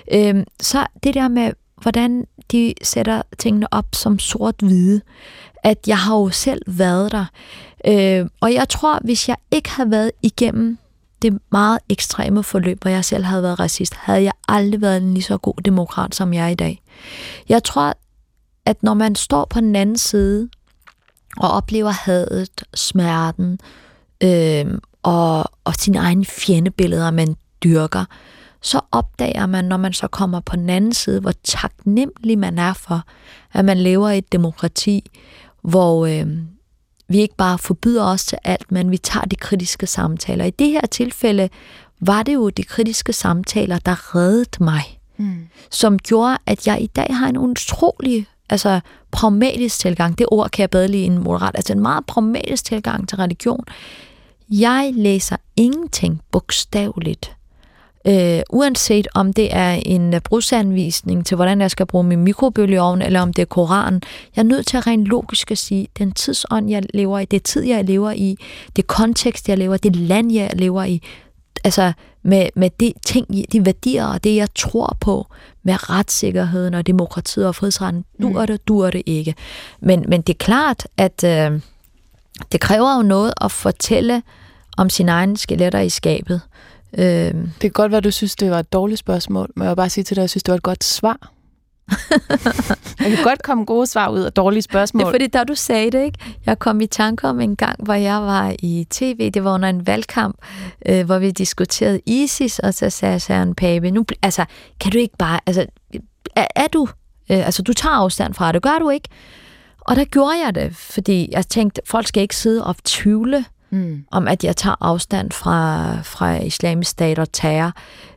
Så det der med, hvordan de sætter tingene op som sort-hvide, at jeg har jo selv været der. Og jeg tror, hvis jeg ikke havde været igennem det meget ekstreme forløb, hvor jeg selv havde været racist, havde jeg aldrig været en lige så god demokrat, som jeg er i dag. Jeg tror, at når man står på den anden side og oplever hadet, smerten og sine egne fjendebilleder, man dyrker, så opdager man, når man så kommer på den anden side, hvor taknemmelig man er for, at man lever i et demokrati, hvor vi ikke bare forbyder os til alt, men vi tager de kritiske samtaler. I det her tilfælde var det jo de kritiske samtaler, der reddede mig, som gjorde, at jeg i dag har en utrolig pragmatisk tilgang. Det ord kan jeg bedre lide en moderat. Altså en meget pragmatisk tilgang til religion. Jeg læser ingenting bogstaveligt, Uanset om det er en brugsanvisning til, hvordan jeg skal bruge min mikrobølgeovn, eller om det er Koranen, jeg er nødt til at rent logisk at sige, den tidsånd, jeg lever i, det tid, jeg lever i, det kontekst, jeg lever i, det land, jeg lever i, altså med de ting, de værdier og det, jeg tror på, med retssikkerheden og demokratiet og frihedsretten, duer det ikke. Men det er klart, at det kræver jo noget at fortælle om sine egne skeletter i skabet. Det kan godt være, du synes, det var et dårligt spørgsmål, men jeg vil bare sige til dig, at jeg synes, det var et godt svar. Jeg kan godt komme gode svar ud af dårlige spørgsmål. Det er fordi, da du sagde det, ikke? Jeg kom i tanke om en gang, hvor jeg var i tv, det var under en valgkamp, hvor vi diskuterede ISIS, og så sagde Søren Pape, nu, altså, kan du ikke bare, altså, er du, altså, du tager afstand fra det, gør du ikke? Og der gjorde jeg det, fordi jeg tænkte, folk skal ikke sidde og tvivle om, at jeg tager afstand fra islamisk stat og terror.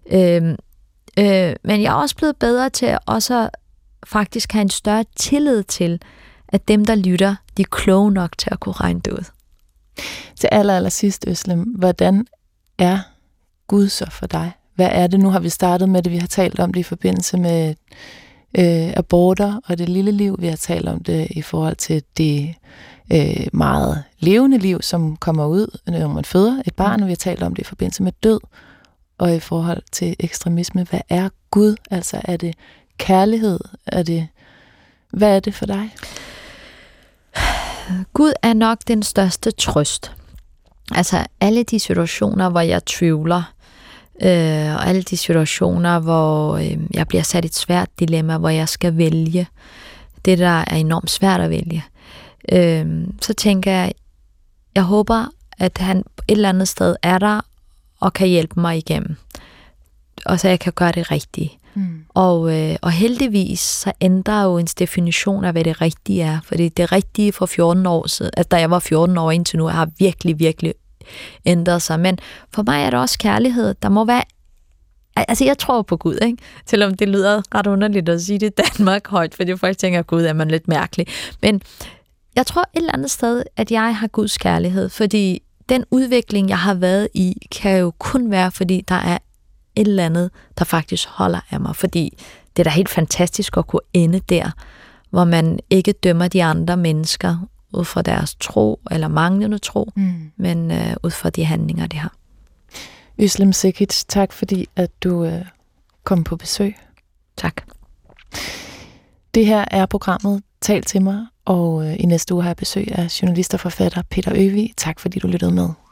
Men jeg er også blevet bedre til at også faktisk have en større tillid til, at dem, der lytter, de er kloge nok til at kunne regne det ud. Til aller sidst, Özlem, hvordan er Gud så for dig? Hvad er det? Nu har vi startet med det, vi har talt om det i forbindelse med aborter og det lille liv. Vi har talt om det i forhold til det meget levende liv, som kommer ud, når man føder et barn, og vi har talt om det i forbindelse med død og i forhold til ekstremisme. Hvad er Gud? Altså, er det kærlighed? Hvad er det for dig? Gud er nok den største trøst. Altså, alle de situationer, hvor jeg tvivler, og alle de situationer, hvor jeg bliver sat i et svært dilemma, hvor jeg skal vælge det, der er enormt svært at vælge, så tænker jeg håber, at han et eller andet sted er der, og kan hjælpe mig igennem. Og så jeg kan gøre det rigtigt. Og heldigvis, så ændrer jo ens definition af, hvad det rigtige er. Fordi det rigtige for 14 år siden, altså da jeg var 14 år indtil nu, har virkelig, virkelig ændret sig. Men for mig er det også kærlighed. Der må være... Altså, jeg tror på Gud, ikke? Selvom det lyder ret underligt at sige det i Danmark højt, fordi folk tænker, at Gud er man lidt mærkelig. Men jeg tror et eller andet sted, at jeg har Guds kærlighed, fordi den udvikling, jeg har været i, kan jo kun være, fordi der er et eller andet, der faktisk holder af mig. Fordi det er da helt fantastisk at kunne ende der, hvor man ikke dømmer de andre mennesker ud fra deres tro eller manglende tro, men ud fra de handlinger, de har. Özlem Cekic, tak fordi, at du kom på besøg. Tak. Det her er programmet Tal til mig, og i næste uge har jeg besøg af journalist og forfatter Peter Øvig. Tak fordi du lyttede med.